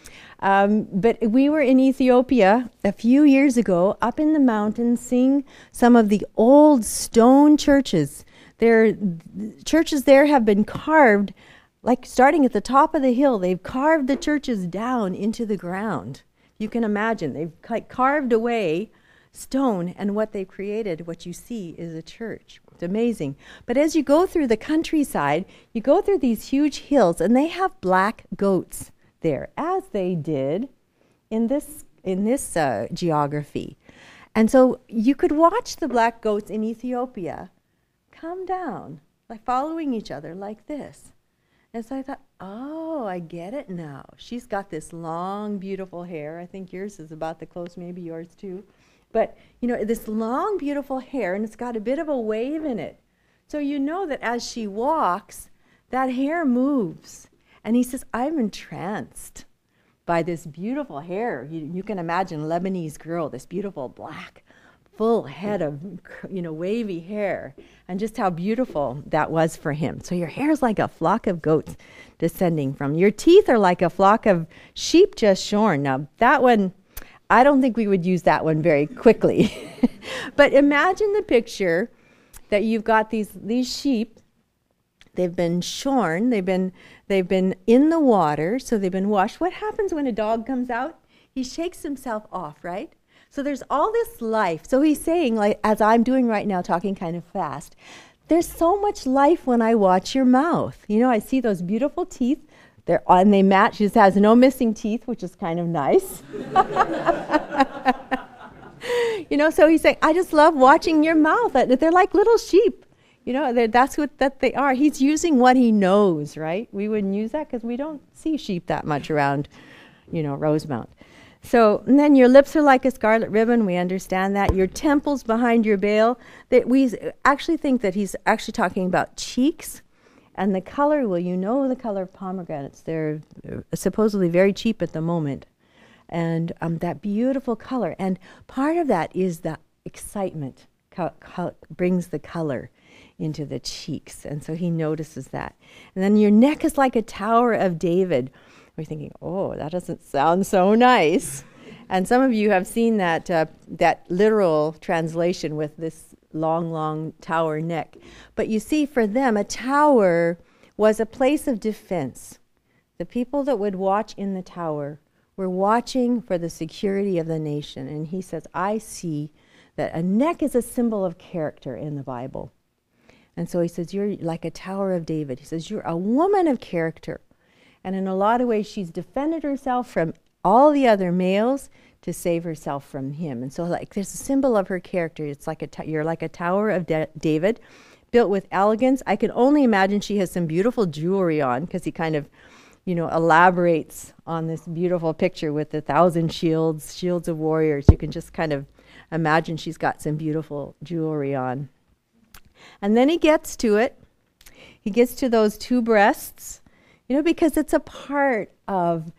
But we were in Ethiopia a few years ago, up in the mountains, seeing some of the old stone churches. Churches there have been carved like starting at the top of the hill, they've carved the churches down into the ground. You can imagine, they've carved away stone, and what they've created, what you see, is a church. It's amazing. But as you go through the countryside, you go through these huge hills, and they have black goats there, as they did in this geography. And so you could watch the black goats in Ethiopia come down, like following each other like this. And so I thought, oh, I get it now. She's got this long, beautiful hair. I think yours is about the close, maybe yours too. But, you know, this long, beautiful hair, and it's got a bit of a wave in it. So you know that as she walks, that hair moves. And he says, I'm entranced by this beautiful hair. You can imagine Lebanese girl, this beautiful black, full head of, you know, wavy hair, and just how beautiful that was for him. So your hair is like a flock of goats descending from. Your teeth are like a flock of sheep just shorn. Now, that one, I don't think we would use that one very quickly. But imagine the picture that you've got these sheep. They've been shorn. They've been in the water, so they've been washed. What happens when a dog comes out? He shakes himself off, right? So there's all this life. So he's saying, like, as I'm doing right now, talking kind of fast, there's so much life when I watch your mouth. You know, I see those beautiful teeth. And they match. She just has no missing teeth, which is kind of nice. You know, so he's saying, I just love watching your mouth. They're like little sheep. You know, that's what they are. He's using what he knows, right? We wouldn't use that because we don't see sheep that much around, you know, Rosemount. So, and then your lips are like a scarlet ribbon. We understand that. Your temples behind your veil. We actually think that he's actually talking about cheeks. And the color, well, you know the color of pomegranates. They're supposedly very cheap at the moment. And that beautiful color. And part of that is the excitement brings the color into the cheeks. And so he notices that. And then your neck is like a Tower of David. We're thinking, oh, that doesn't sound so nice. And some of you have seen that literal translation with this long, long tower neck. But you see, for them, a tower was a place of defense. The people that would watch in the tower were watching for the security of the nation. And he says, I see that a neck is a symbol of character in the Bible. And so he says, you're like a Tower of David. He says, you're a woman of character. And in a lot of ways, she's defended herself from all the other males to save herself from him. And so, like, there's a symbol of her character. It's like you're like a Tower of David, built with elegance. I can only imagine she has some beautiful jewelry on, because he kind of, you know, elaborates on this beautiful picture with 1,000 shields of warriors. You can just kind of imagine she's got some beautiful jewelry on. And then he gets to it. He gets to those two breasts, you know, because it's a part of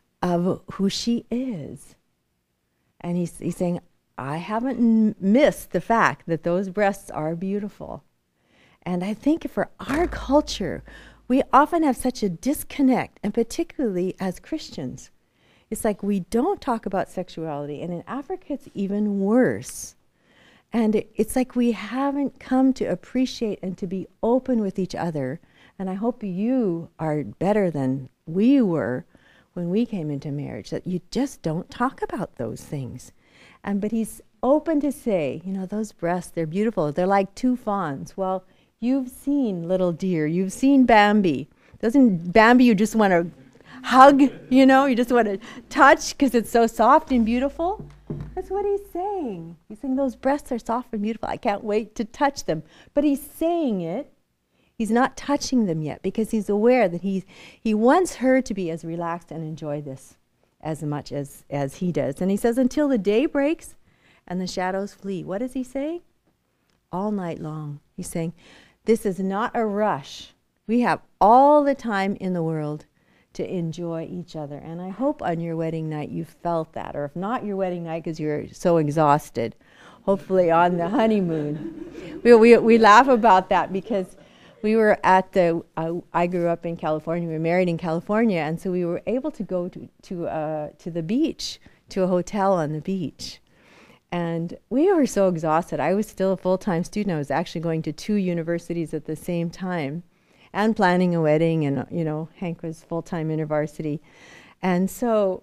who she is. And he's saying, I haven't missed the fact that those breasts are beautiful. And I think for our culture, we often have such a disconnect, and particularly as Christians. It's like we don't talk about sexuality, and in Africa it's even worse. And it's like we haven't come to appreciate and to be open with each other. And I hope you are better than we were when we came into marriage, that you just don't talk about those things. But he's open to say, you know, those breasts, they're beautiful. They're like two fawns. Well, you've seen Little Deer. You've seen Bambi. Doesn't Bambi you just want to hug, you know? You just want to touch because it's so soft and beautiful? That's what he's saying. He's saying those breasts are soft and beautiful. I can't wait to touch them. But he's saying it. He's not touching them yet because he's aware that he wants her to be as relaxed and enjoy this as much as he does. And he says, until the day breaks and the shadows flee. What does he say? All night long. He's saying, this is not a rush. We have all the time in the world to enjoy each other. And I hope on your wedding night you felt that. Or if not your wedding night because you're so exhausted, hopefully on the honeymoon. We laugh about that because we were at I grew up in California, we were married in California, and so we were able to go to the beach, to a hotel on the beach. And we were so exhausted. I was still a full-time student. I was actually going to 2 universities at the same time. and planning a wedding, and Hank was full-time InterVarsity. And so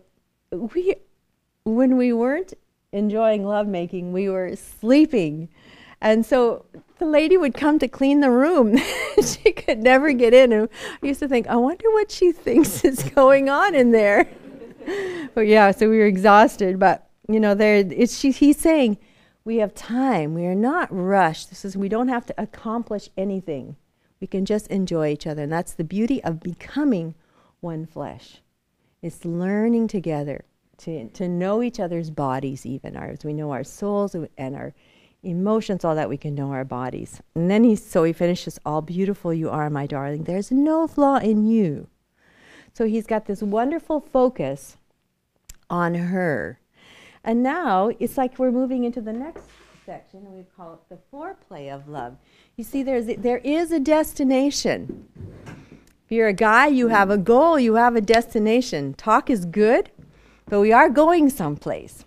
when we weren't enjoying lovemaking, we were sleeping. And so the lady would come to clean the room. She could never get in. And I used to think, I wonder what she thinks is going on in there. But yeah, so we were exhausted. But, he's saying, we have time. We are not rushed. We don't have to accomplish anything. We can just enjoy each other. And that's the beauty of becoming one flesh. It's learning together to know each other's bodies even. As we know our souls and our emotions, all that, we can know our bodies. And then he finishes, all beautiful you are, my darling. There's no flaw in you. So he's got this wonderful focus on her. And now it's like we're moving into the next section, and we call it the foreplay of love. You see, there is a destination. If you're a guy, you have a goal, you have a destination. Talk is good, but we are going someplace.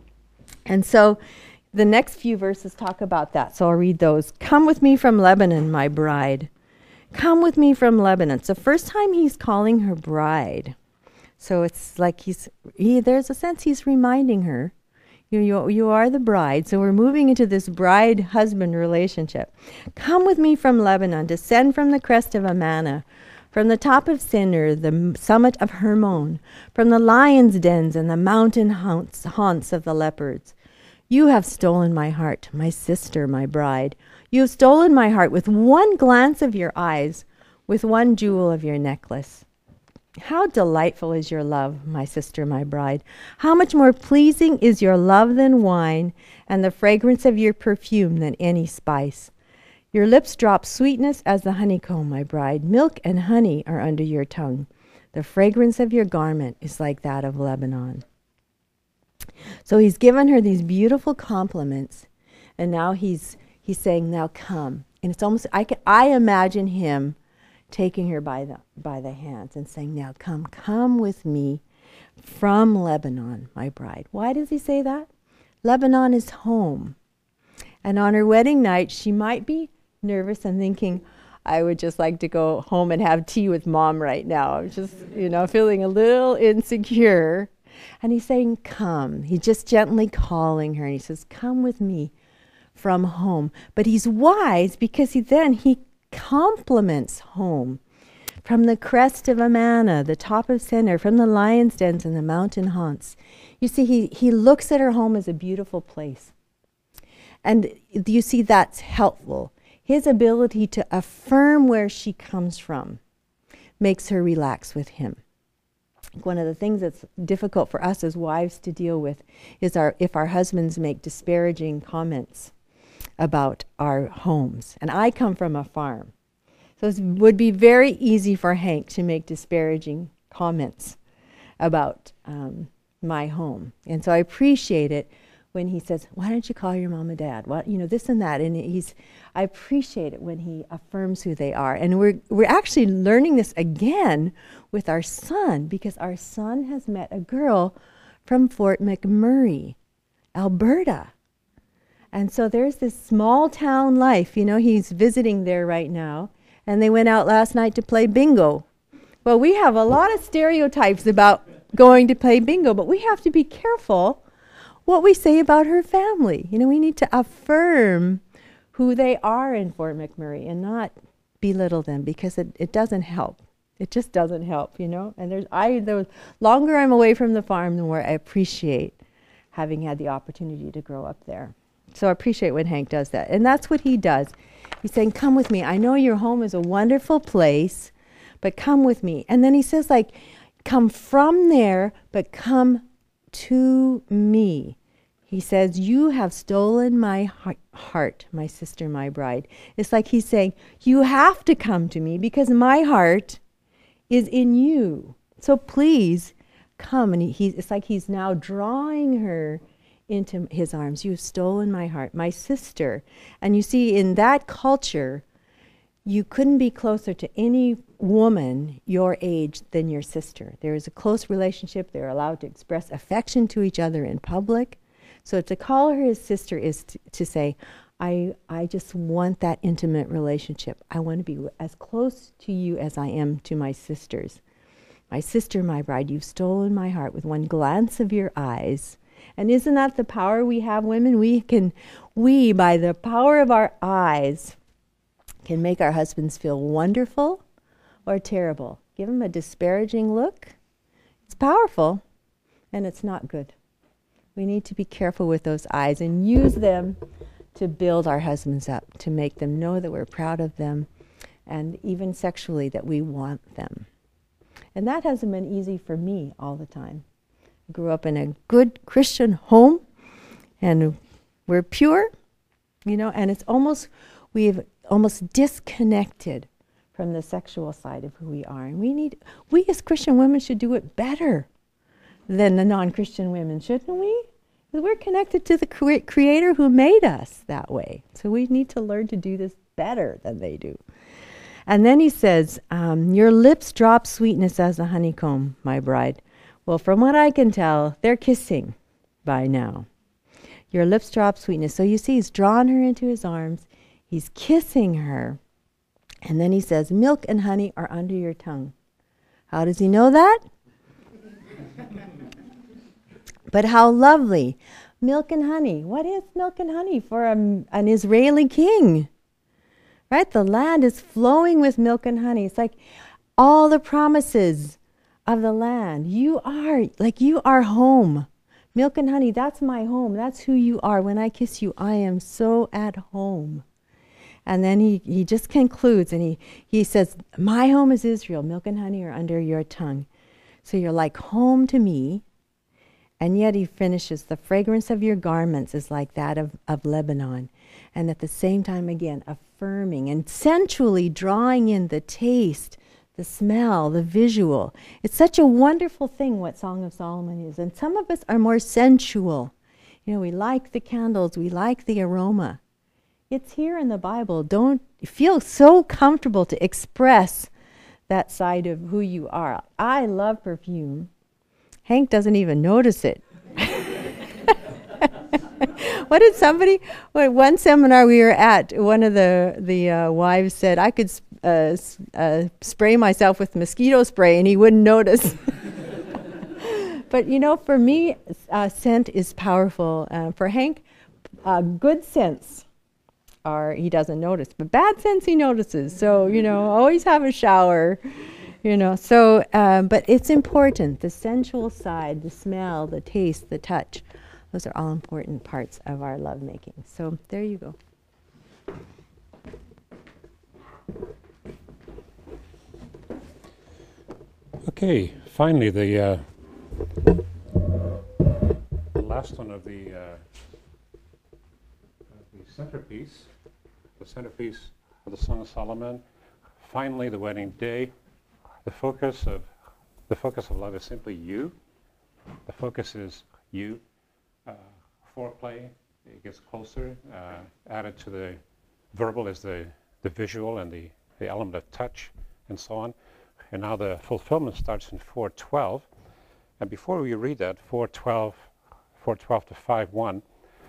And so the next few verses talk about that, so I'll read those. Come with me from Lebanon, my bride. Come with me from Lebanon. It's the first time he's calling her bride. So it's like there's a sense he's reminding her, you are the bride. So we're moving into this bride-husband relationship. Come with me from Lebanon, descend from the crest of Amana, from the top of Sinner, the summit of Hermon, from the lions' dens and the mountain haunts of the leopards. You have stolen my heart, my sister, my bride. You have stolen my heart with one glance of your eyes, with one jewel of your necklace. How delightful is your love, my sister, my bride. How much more pleasing is your love than wine, and the fragrance of your perfume than any spice. Your lips drop sweetness as the honeycomb, my bride. Milk and honey are under your tongue. The fragrance of your garment is like that of Lebanon. So he's given her these beautiful compliments, and now he's saying, now come. And it's almost, I imagine him taking her by the hands and saying, now come with me from Lebanon, my bride. Why does he say that? Lebanon is home. And on her wedding night, she might be nervous and thinking, I would just like to go home and have tea with Mom right now. I'm just, feeling a little insecure. And he's saying, come. He's just gently calling her. And he says, come with me from home. But he's wise because he compliments home. From the crest of Amana, the top of Sinner, from the lion's dens and the mountain haunts. You see, he looks at her home as a beautiful place. And you see, that's helpful. His ability to affirm where she comes from makes her relax with him. One of the things that's difficult for us as wives to deal with is if our husbands make disparaging comments about our homes. And I come from a farm. So it would be very easy for Hank to make disparaging comments about my home. And so I appreciate it when he says, why don't you call your mom and dad? What, this and that. And I appreciate it when he affirms who they are. And we're actually learning this again with our son, because our son has met a girl from Fort McMurray, Alberta. And so there's this small town life. He's visiting there right now. And they went out last night to play bingo. Well, we have a lot of stereotypes about going to play bingo, but we have to be careful what we say about her family. We need to affirm who they are in Fort McMurray and not belittle them, because it doesn't help. It just doesn't help, And the longer I'm away from the farm, the more I appreciate having had the opportunity to grow up there. So I appreciate when Hank does that. And that's what he does. He's saying, come with me. I know your home is a wonderful place, but come with me. And then he says, come from there, but come to me. He says, you have stolen my heart, my sister, my bride. It's like he's saying, you have to come to me because my heart is in you. So please come. And it's like he's now drawing her into his arms. You have stolen my heart, my sister. And you see, in that culture, you couldn't be closer to any woman your age than your sister. There is a close relationship. They're allowed to express affection to each other in public. So to call her his sister is to say, I just want that intimate relationship. I want to be as close to you as I am to my sisters. My sister, my bride, you've stolen my heart with one glance of your eyes. And isn't that the power we have, women? We, by the power of our eyes, can make our husbands feel wonderful or terrible. Give them a disparaging look. It's powerful, and it's not good. We need to be careful with those eyes and use them to build our husbands up, to make them know that we're proud of them, and even sexually that we want them. And that hasn't been easy for me all the time. I grew up in a good Christian home, and we're pure, and it's almost, we've almost disconnected from the sexual side of who we are. And we as Christian women should do it better than the non-Christian women, shouldn't we? Because we're connected to the Creator who made us that way. So we need to learn to do this better than they do. And then he says, your lips drop sweetness as a honeycomb, my bride. Well, from what I can tell, they're kissing by now. Your lips drop sweetness. So you see, he's drawn her into his arms. He's kissing her. And then he says, milk and honey are under your tongue. How does he know that? But how lovely. Milk and honey. What is milk and honey for an Israeli king? Right? The land is flowing with milk and honey. It's like all the promises of the land. You are home. Milk and honey, that's my home. That's who you are. When I kiss you, I am so at home. And then he just concludes and he says, my home is Israel. Milk and honey are under your tongue. So you're like home to me. And yet he finishes, the fragrance of your garments is like that of Lebanon. And at the same time, again, affirming and sensually drawing in the taste, the smell, the visual. It's such a wonderful thing what Song of Solomon is. And some of us are more sensual. We like the candles, we like the aroma. It's here in the Bible. Don't feel so comfortable to express that side of who you are. I love perfume. Hank doesn't even notice it. What did one seminar we were at, one of the wives said, I could spray myself with mosquito spray and he wouldn't notice. But for me, scent is powerful. For Hank, good scents he doesn't notice, but bad scents he notices. So, always have a shower. But it's important. The sensual side, the smell, the taste, the touch, those are all important parts of our lovemaking. So there you go. Okay, finally the last one of the centerpiece, the centerpiece of the Song of Solomon. Finally, the wedding day. The focus of love is simply you. The focus is you. Foreplay, it gets closer. Added to the verbal is the visual and the element of touch and so on. And now the fulfillment starts in 4:12. And before we read that, 4:12 to 5:1,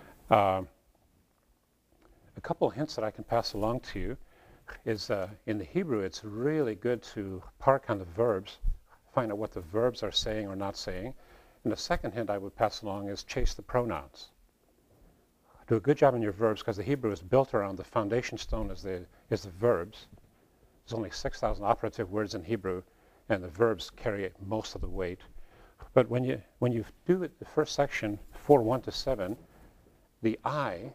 a couple of hints that I can pass along to you is in the Hebrew, it's really good to park on the verbs, find out what the verbs are saying or not saying. And the second hint I would pass along is chase the pronouns. Do a good job in your verbs because the Hebrew is built around the foundation stone is the verbs. There's only 6,000 operative words in Hebrew, and the verbs carry most of the weight. But when you do the first section, 4:1 to 7, the I,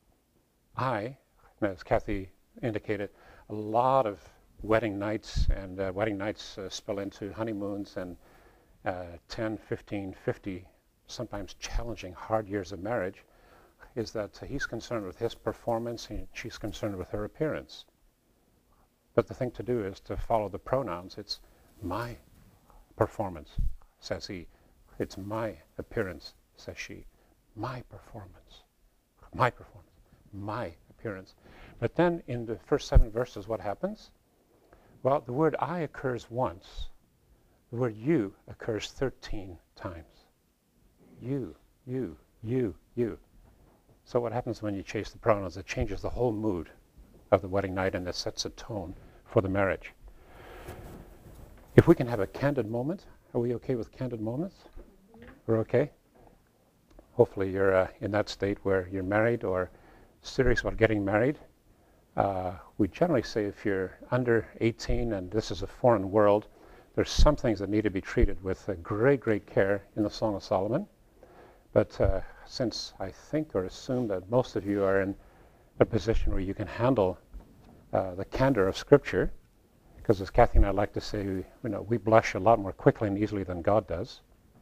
as Kathy indicated, a lot of wedding nights, and wedding nights spill into honeymoons and 10, 15, 50, sometimes challenging, hard years of marriage, is that he's concerned with his performance and she's concerned with her appearance. But the thing to do is to follow the pronouns. It's my performance, says he. It's my appearance, says she. My performance, my appearance. But then in the first 7 verses, what happens? Well, the word I occurs once. The word you occurs 13 times. You. So what happens when you chase the pronouns? It changes the whole mood of the wedding night, and it sets a tone for the marriage. If we can have a candid moment, are we okay with candid moments? We're okay? Hopefully you're in that state where you're married or serious about getting married. We generally say if you're under 18 and this is a foreign world, there's some things that need to be treated with great, great care in the Song of Solomon. But since I think or assume that most of you are in a position where you can handle the candor of Scripture, because as Kathy and I like to say, we blush a lot more quickly and easily than God does.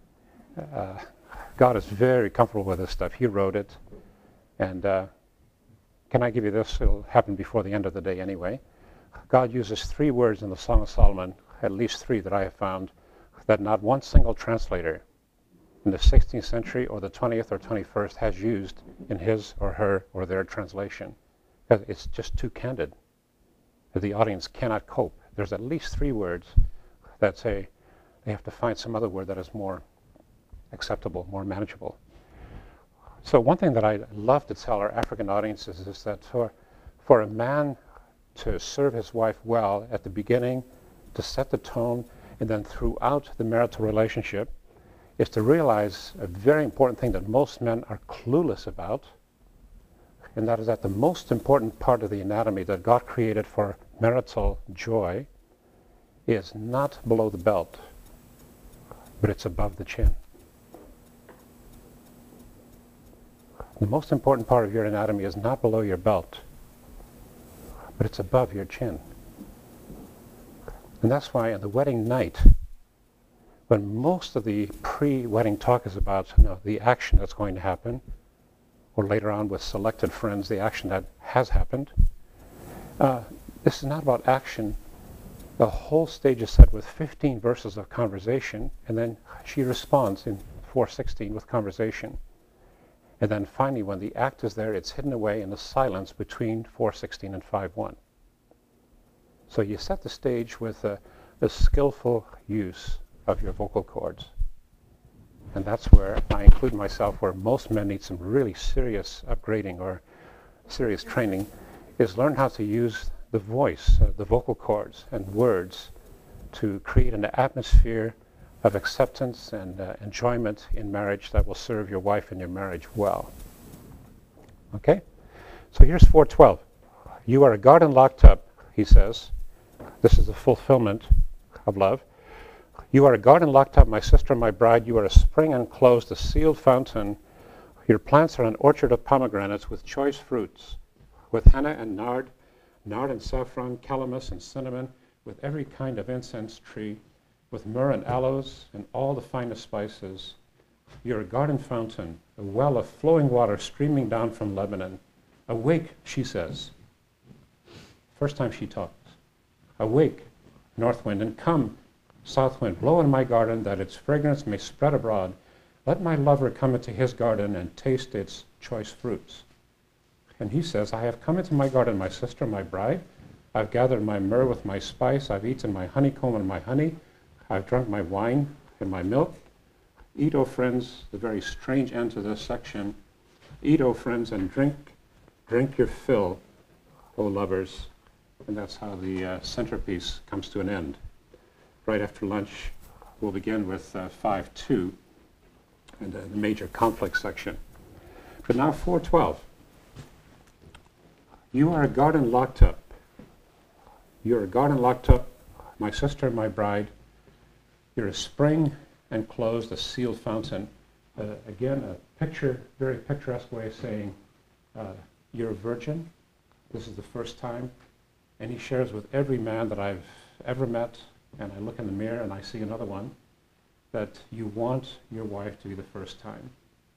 God is very comfortable with this stuff. He wrote it. And can I give you this? It'll happen before the end of the day anyway. God uses 3 words in the Song of Solomon, at least 3 that I have found, that not one single translator in the 16th century or the 20th or 21st has used in his or her or their translation. Because it's just too candid. The audience cannot cope. There's at least 3 words that say they have to find some other word that is more acceptable, more manageable. So one thing that I love to tell our African audiences is that for a man to serve his wife well at the beginning, to set the tone, and then throughout the marital relationship, is to realize a very important thing that most men are clueless about, and that is that the most important part of the anatomy that God created for marital joy is not below the belt, but it's above the chin. The most important part of your anatomy is not below your belt, but it's above your chin. And that's why on the wedding night, when most of the pre-wedding talk is about the action that's going to happen, or later on with selected friends, the action that has happened, this is not about action. The whole stage is set with 15 verses of conversation, and then she responds in 4:16 with conversation. And then finally, when the act is there, it's hidden away in the silence between 4:16 and 5:1. So you set the stage with a skillful use of your vocal cords. And that's where I include myself, where most men need some really serious upgrading or serious training, is learn how to use the voice, the vocal cords and words to create an atmosphere of acceptance and enjoyment in marriage that will serve your wife and your marriage well. Okay? So here's 4:12. You are a garden locked up, he says. This is the fulfillment of love. You are a garden locked up, my sister, my bride. You are a spring unclosed, a sealed fountain. Your plants are an orchard of pomegranates with choice fruits, with henna and nard and saffron, calamus and cinnamon, with every kind of incense tree, with myrrh and aloes and all the finest spices. You're a garden fountain, a well of flowing water streaming down from Lebanon. Awake, she says. First time she talks. Awake, north wind, and come, south wind, blow in my garden that its fragrance may spread abroad. Let my lover come into his garden and taste its choice fruits. And he says, I have come into my garden, my sister, my bride. I've gathered my myrrh with my spice. I've eaten my honeycomb and my honey. I've drunk my wine and my milk. Eat, O friends, the very strange end to this section. Eat, O friends, and drink your fill, O lovers. And that's how the centerpiece comes to an end. Right after lunch, we'll begin with 5:2 and the major conflict section. But now 4:12. You are a garden locked up. You're a garden locked up, my sister, my bride. You're a spring enclosed, a sealed fountain. Again, a picture, very picturesque way of saying you're a virgin. This is the first time. And he shares with every man that I've ever met, and I look in the mirror and I see another one, that you want your wife to be the first time.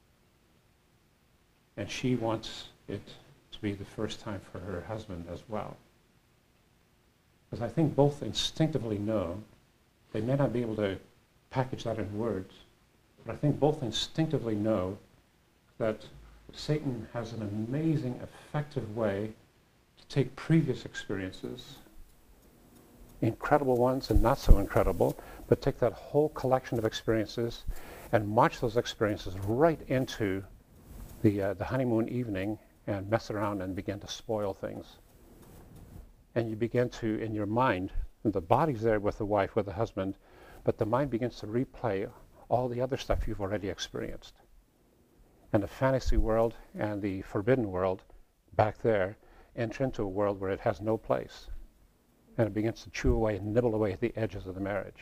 And she wants it to be the first time for her husband as well. Because I think both instinctively know, they may not be able to package that in words, but I think both instinctively know that Satan has an amazing, effective way to take previous experiences, incredible ones and not so incredible, but take that whole collection of experiences and march those experiences right into the honeymoon evening and mess around and begin to spoil things. And you begin to, in your mind, and the body's there with the wife, with the husband, but the mind begins to replay all the other stuff you've already experienced. And the fantasy world and the forbidden world back there enter into a world where it has no place. And it begins to chew away and nibble away at the edges of the marriage.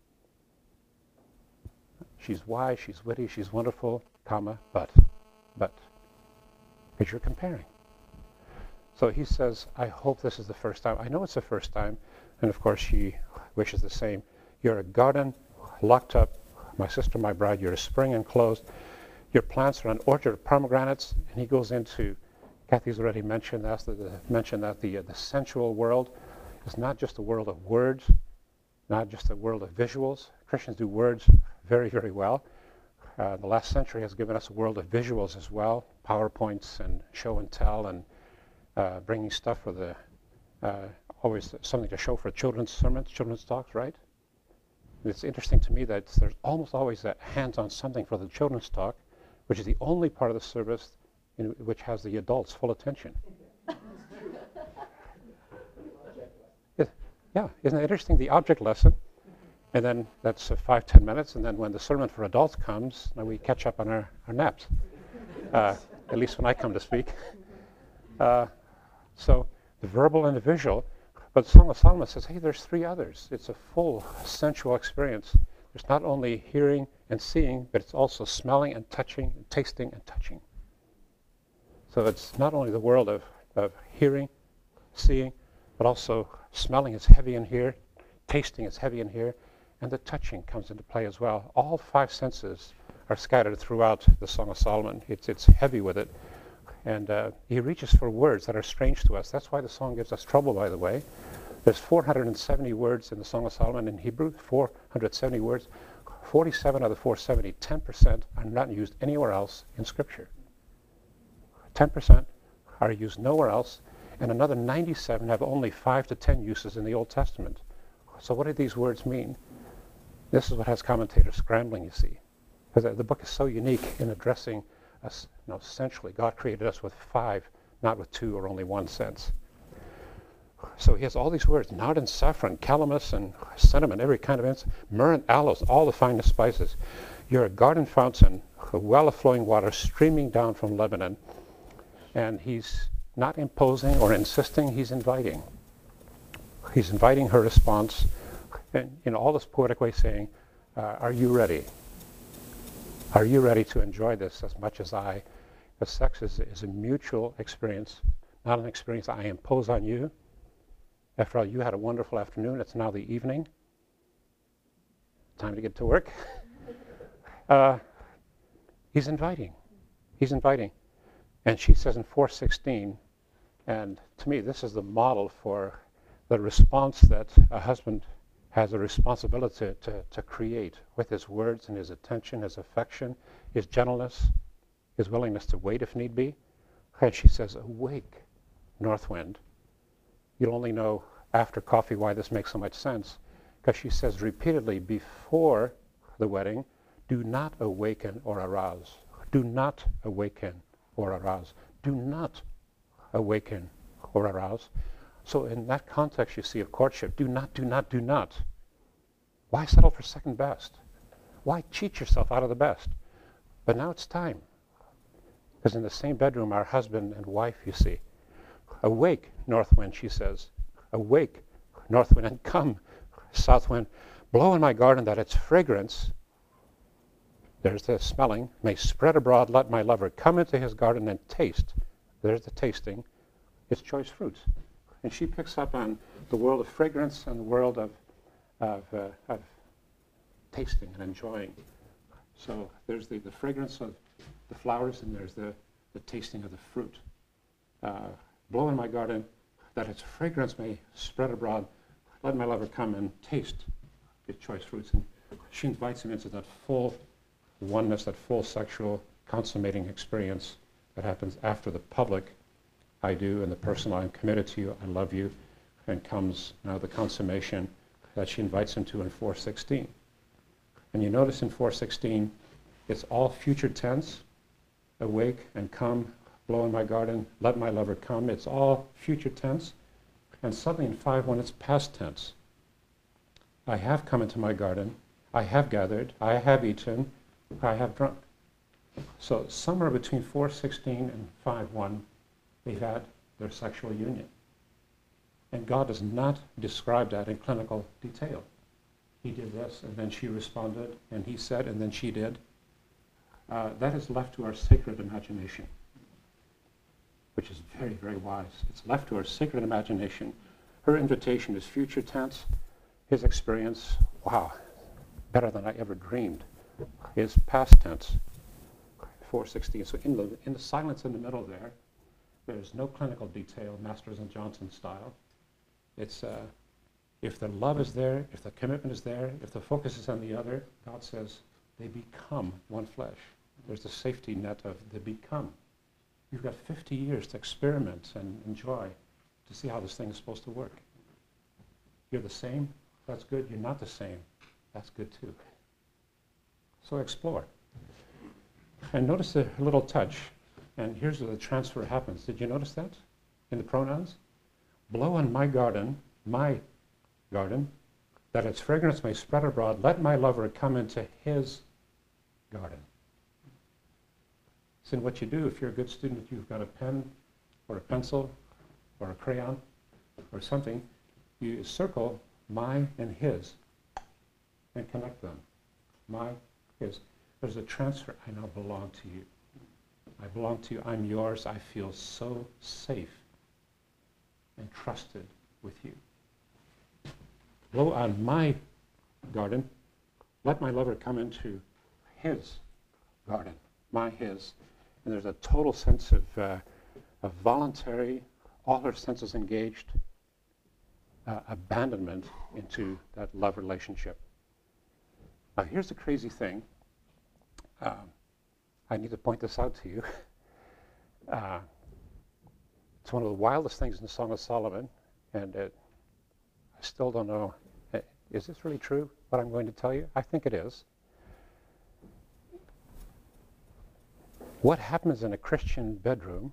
She's wise, she's witty, she's wonderful, comma, but. Because you're comparing. So he says, I hope this is the first time. I know it's the first time. And of course she wishes the same. You're a garden locked up. My sister, my bride, you're a spring enclosed. Your plants are an orchard of pomegranates. And he goes into, Kathy's already mentioned that, the sensual world is not just a world of words, not just a world of visuals. Christians do words very, very well. The last century has given us a world of visuals as well, PowerPoints and show and tell, and bringing stuff for the, always something to show for children's sermons, children's talks, right? And it's interesting to me that there's almost always a hands-on something for the children's talk, which is the only part of the service which has the adults' full attention. Yeah, isn't it interesting? The object lesson. And then that's 5-10 minutes, and then when the sermon for adults comes, now we catch up on our naps, at least when I come to speak. So the verbal and the visual, but Song of Solomon says, hey, there's three others. It's a full sensual experience. There's not only hearing and seeing, but it's also smelling and touching, and tasting and touching. So it's not only the world of hearing, seeing, but also smelling is heavy in here, tasting is heavy in here, and the touching comes into play as well. All five senses are scattered throughout the Song of Solomon. It's heavy with it. And he reaches for words that are strange to us. That's why the song gives us trouble, by the way. There's 470 words in the Song of Solomon in Hebrew, 470 words. 47 of the 470, 10% are not used anywhere else in Scripture. 10% are used nowhere else, and another 97 have only 5 to 10 uses in the Old Testament. So what do these words mean? This is what has commentators scrambling, you see. Because the book is so unique in addressing us, essentially, God created us with 5, not with 2 or only 1 sense. So he has all these words, nard and saffron, calamus and cinnamon, every kind of incense, myrrh and aloes, all the finest spices. You're a garden fountain, a well of flowing water streaming down from Lebanon. And he's not imposing or insisting, he's inviting. He's inviting her response, and in all this poetic way saying, are you ready? Are you ready to enjoy this as much as I? Because sex is a mutual experience, not an experience I impose on you. After all, you had a wonderful afternoon. It's now the evening. Time to get to work. He's inviting. He's inviting. And she says in 4:16, and to me this is the model for the response that a husband has a responsibility to create with his words and his attention, his affection, his gentleness, his willingness to wait if need be. And she says, awake, north wind. You'll only know after coffee why this makes so much sense, because she says repeatedly before the wedding, do not awaken or arouse. Do not awaken or arouse. Do not awaken or arouse. So in that context, you see, of courtship, do not, do not, do not. Why settle for second best? Why cheat yourself out of the best? But now it's time. Because in the same bedroom, our husband and wife, you see. Awake, north wind, she says. Awake, north wind, and come, south wind. Blow in my garden that its fragrance, there's the smelling, may spread abroad. Let my lover come into his garden and taste. There's the tasting. Its choice fruits. And she picks up on the world of fragrance and the world of tasting and enjoying. So there's the fragrance of the flowers, and there's the tasting of the fruit. Blow in my garden that its fragrance may spread abroad. Let my lover come and taste its choice fruits. And she invites him into that full oneness, that full sexual consummating experience that happens after the public I do, and the personal I'm committed to you, I love you, and comes now the consummation that she invites him to in 4:16. And you notice in 4:16, it's all future tense, awake and come, blow in my garden, let my lover come. It's all future tense. And suddenly in 5:1 it's past tense. I have come into my garden, I have gathered, I have eaten, I have drunk. So somewhere between 4:16 and 5:1, they've had their sexual union. And God does not describe that in clinical detail. He did this, and then she responded, and he said, and then she did. That is left to our sacred imagination, which is very, very wise. It's left to our sacred imagination. Her invitation is future tense. His experience, wow, better than I ever dreamed, is past tense, 4:16. So in the silence in the middle there, there's no clinical detail, Masters and Johnson style. It's if the love is there, if the commitment is there, if the focus is on the other, God says they become one flesh. There's the safety net of the become. You've got 50 years to experiment and enjoy to see how this thing is supposed to work. You're the same, that's good. You're not the same, that's good too. So explore. And notice a little touch. And here's where the transfer happens. Did you notice that in the pronouns? Blow on my garden, that its fragrance may spread abroad. Let my lover come into his garden. So what you do, if you're a good student, you've got a pen or a pencil or a crayon or something, you circle my and his and connect them. My, his. There's a transfer. I now belong to you. I belong to you. I'm yours. I feel so safe and trusted with you. Blow on my garden. Let my lover come into his garden. My, his. And there's a total sense of voluntary, all her senses engaged, abandonment into that love relationship. Now here's the crazy thing. I need to point this out to you. It's one of the wildest things in the Song of Solomon, and I still don't know, is this really true, what I'm going to tell you? I think it is. What happens in a Christian bedroom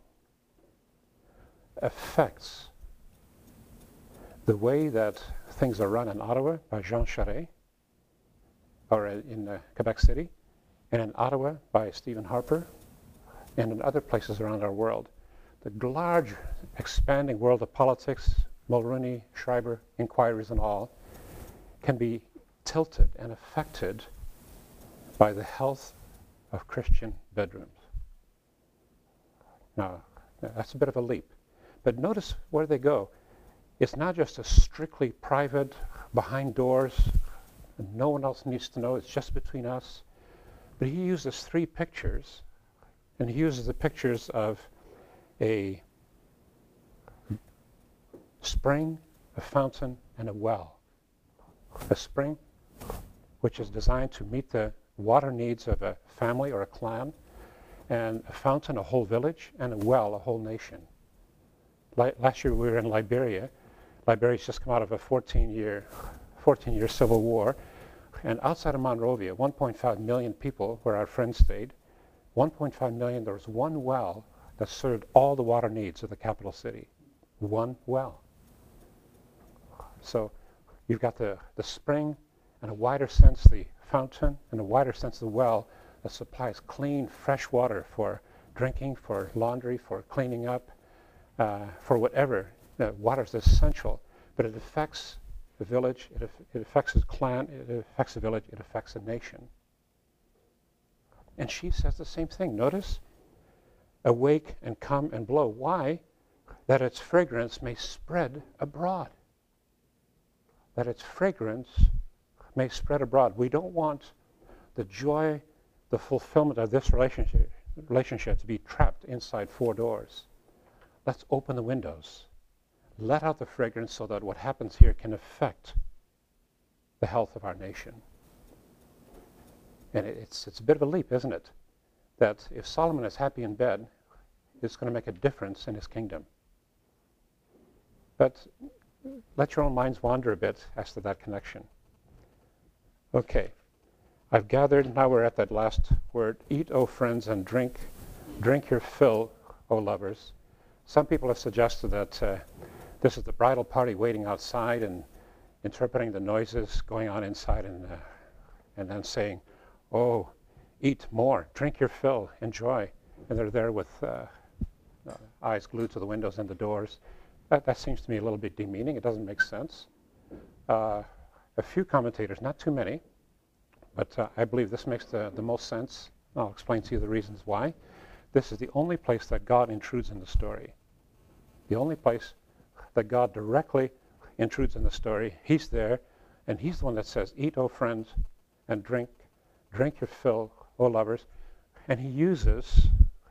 affects the way that things are run in Ottawa by Jean Charest, or in Quebec City, and in Ottawa by Stephen Harper, and in other places around our world. The large, expanding world of politics, Mulroney, Schreiber, inquiries and all, can be tilted and affected by the health of Christian bedrooms. Now, that's a bit of a leap. But notice where they go. It's not just a strictly private, behind doors, and no one else needs to know, it's just between us. But he uses 3 pictures, and he uses the pictures of a spring, a fountain, and a well. A spring, which is designed to meet the water needs of a family or a clan, and a fountain, a whole village, and a well, a whole nation. Last year we were in Liberia. Liberia's just come out of a 14-year civil war. And outside of Monrovia, 1.5 million people, where our friends stayed, 1.5 million, there was one well that served all the water needs of the capital city. One well. So you've got the spring, in a wider sense, the fountain, in a wider sense, the well that supplies clean, fresh water for drinking, for laundry, for cleaning up, for whatever. Water is essential, but it affects the village, it affects his clan, it affects the village, it affects a nation. And she says the same thing. Notice, awake and come and blow. Why? That its fragrance may spread abroad. That its fragrance may spread abroad. We don't want the joy, the fulfillment of this relationship to be trapped inside 4 doors. Let's open the windows. Let out the fragrance so that what happens here can affect the health of our nation. And it's a bit of a leap, isn't it? That if Solomon is happy in bed, it's going to make a difference in his kingdom. But let your own minds wander a bit as to that connection. Okay, I've gathered, now we're at that last word. Eat, O friends, and drink. drink your fill, O lovers. Some people have suggested that this is the bridal party waiting outside and interpreting the noises going on inside and then saying, oh, eat more, drink your fill, enjoy. And they're there with eyes glued to the windows and the doors. That seems to me a little bit demeaning. It doesn't make sense. A few commentators, not too many, but I believe this makes the most sense. I'll explain to you the reasons why. This is the only place that God intrudes in the story. The only place that God directly intrudes in the story. He's there, and he's the one that says, eat, O friends, and drink your fill, O lovers. And he uses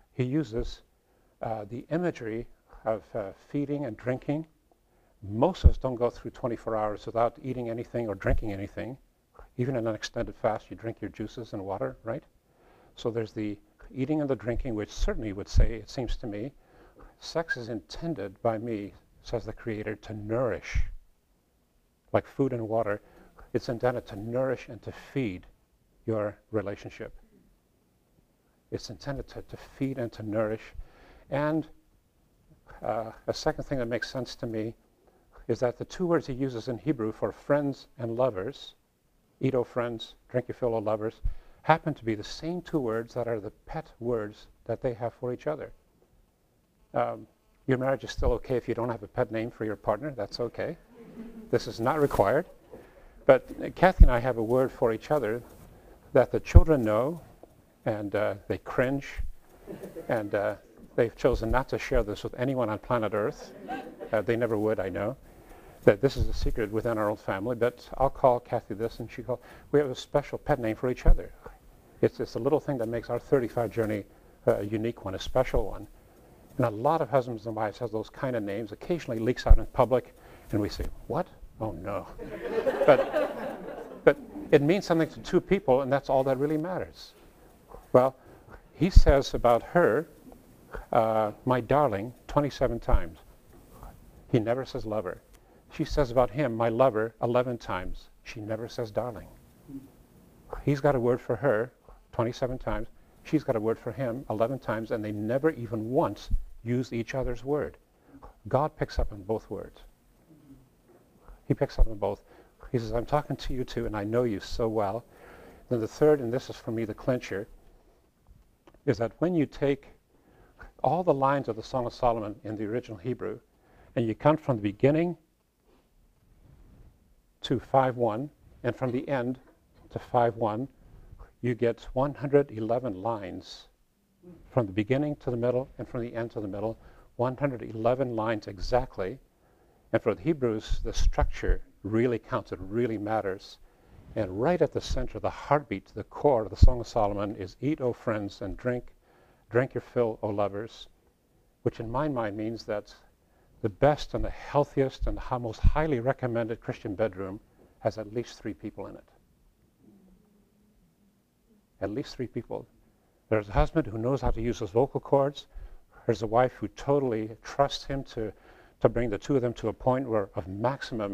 the imagery of feeding and drinking. Most of us don't go through 24 hours without eating anything or drinking anything. Even in an extended fast, you drink your juices and water, right? So there's the eating and the drinking, which certainly would say, it seems to me, sex is intended by me, says the Creator, to nourish. Like food and water, it's intended to nourish and to feed your relationship. It's intended to feed and to nourish. And a second thing that makes sense to me is that the two words he uses in Hebrew for friends and lovers, eat, O friends, drink your fill, O lovers, happen to be the same two words that are the pet words that they have for each other. Your marriage is still okay if you don't have a pet name for your partner. That's okay. This is not required. But Kathy and I have a word for each other that the children know, and they cringe, and they've chosen not to share this with anyone on planet Earth. They never would, I know. That this is a secret within our own family, but I'll call Kathy this, and she calls. We have a special pet name for each other. It's a little thing that makes our 35 journey a unique one, a special one. And a lot of husbands and wives have those kind of names. Occasionally leaks out in public, and we say, what? Oh, no. But it means something to two people, and that's all that really matters. Well, he says about her, my darling, 27 times. He never says lover. She says about him, my lover, 11 times. She never says darling. He's got a word for her 27 times. She's got a word for him 11 times, and they never even once use each other's word. God picks up on both words. He picks up on both. He says, I'm talking to you too, and I know you so well. Then the third, and this is for me the clincher, is that when you take all the lines of the Song of Solomon in the original Hebrew, and you count from the beginning to 5:1, and from the end to 5:1, you get 111 lines from the beginning to the middle and from the end to the middle, 111 lines exactly. And for the Hebrews, the structure really counts, it really matters. And right at the center, the heartbeat, the core of the Song of Solomon is eat, O friends, and drink your fill, O lovers, which in my mind means that the best and the healthiest and the most highly recommended Christian bedroom has at least 3 people in it. At least 3 people. There's a husband who knows how to use his vocal cords. There's a wife who totally trusts him to bring the two of them to a point of maximum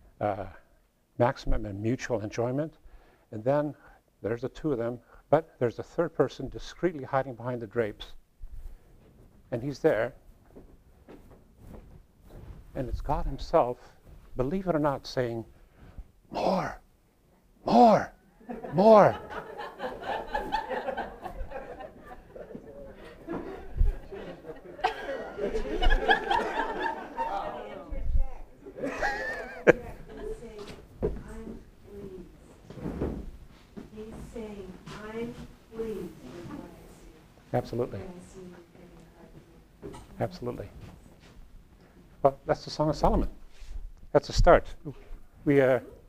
and mutual enjoyment. And then there's the two of them, but there's a third person discreetly hiding behind the drapes. And he's there. And it's God himself, believe it or not, saying, more, more, more. Absolutely. Absolutely. Well, that's the Song of Solomon. That's a start. We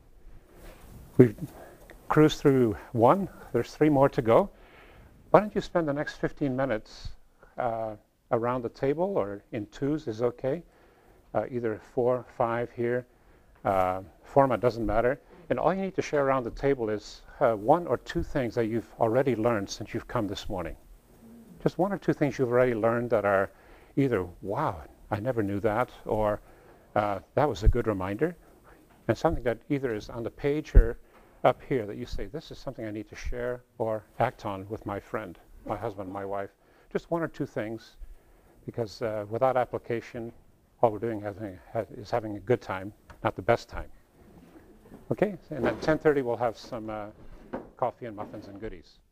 cruised through 1. There's 3 more to go. Why don't you spend the next 15 minutes around the table, or in twos is okay. Either 4, 5 here. Format doesn't matter. And all you need to share around the table is 1 or 2 things that you've already learned since you've come this morning. Just 1 or 2 things you've already learned that are either, wow, I never knew that, or that was a good reminder. And something that either is on the page or up here that you say, this is something I need to share or act on with my friend, my husband, my wife. just one or two things, because without application, all we're doing is having a good time, not the best time. Okay, and at 10:30 we'll have some coffee and muffins and goodies.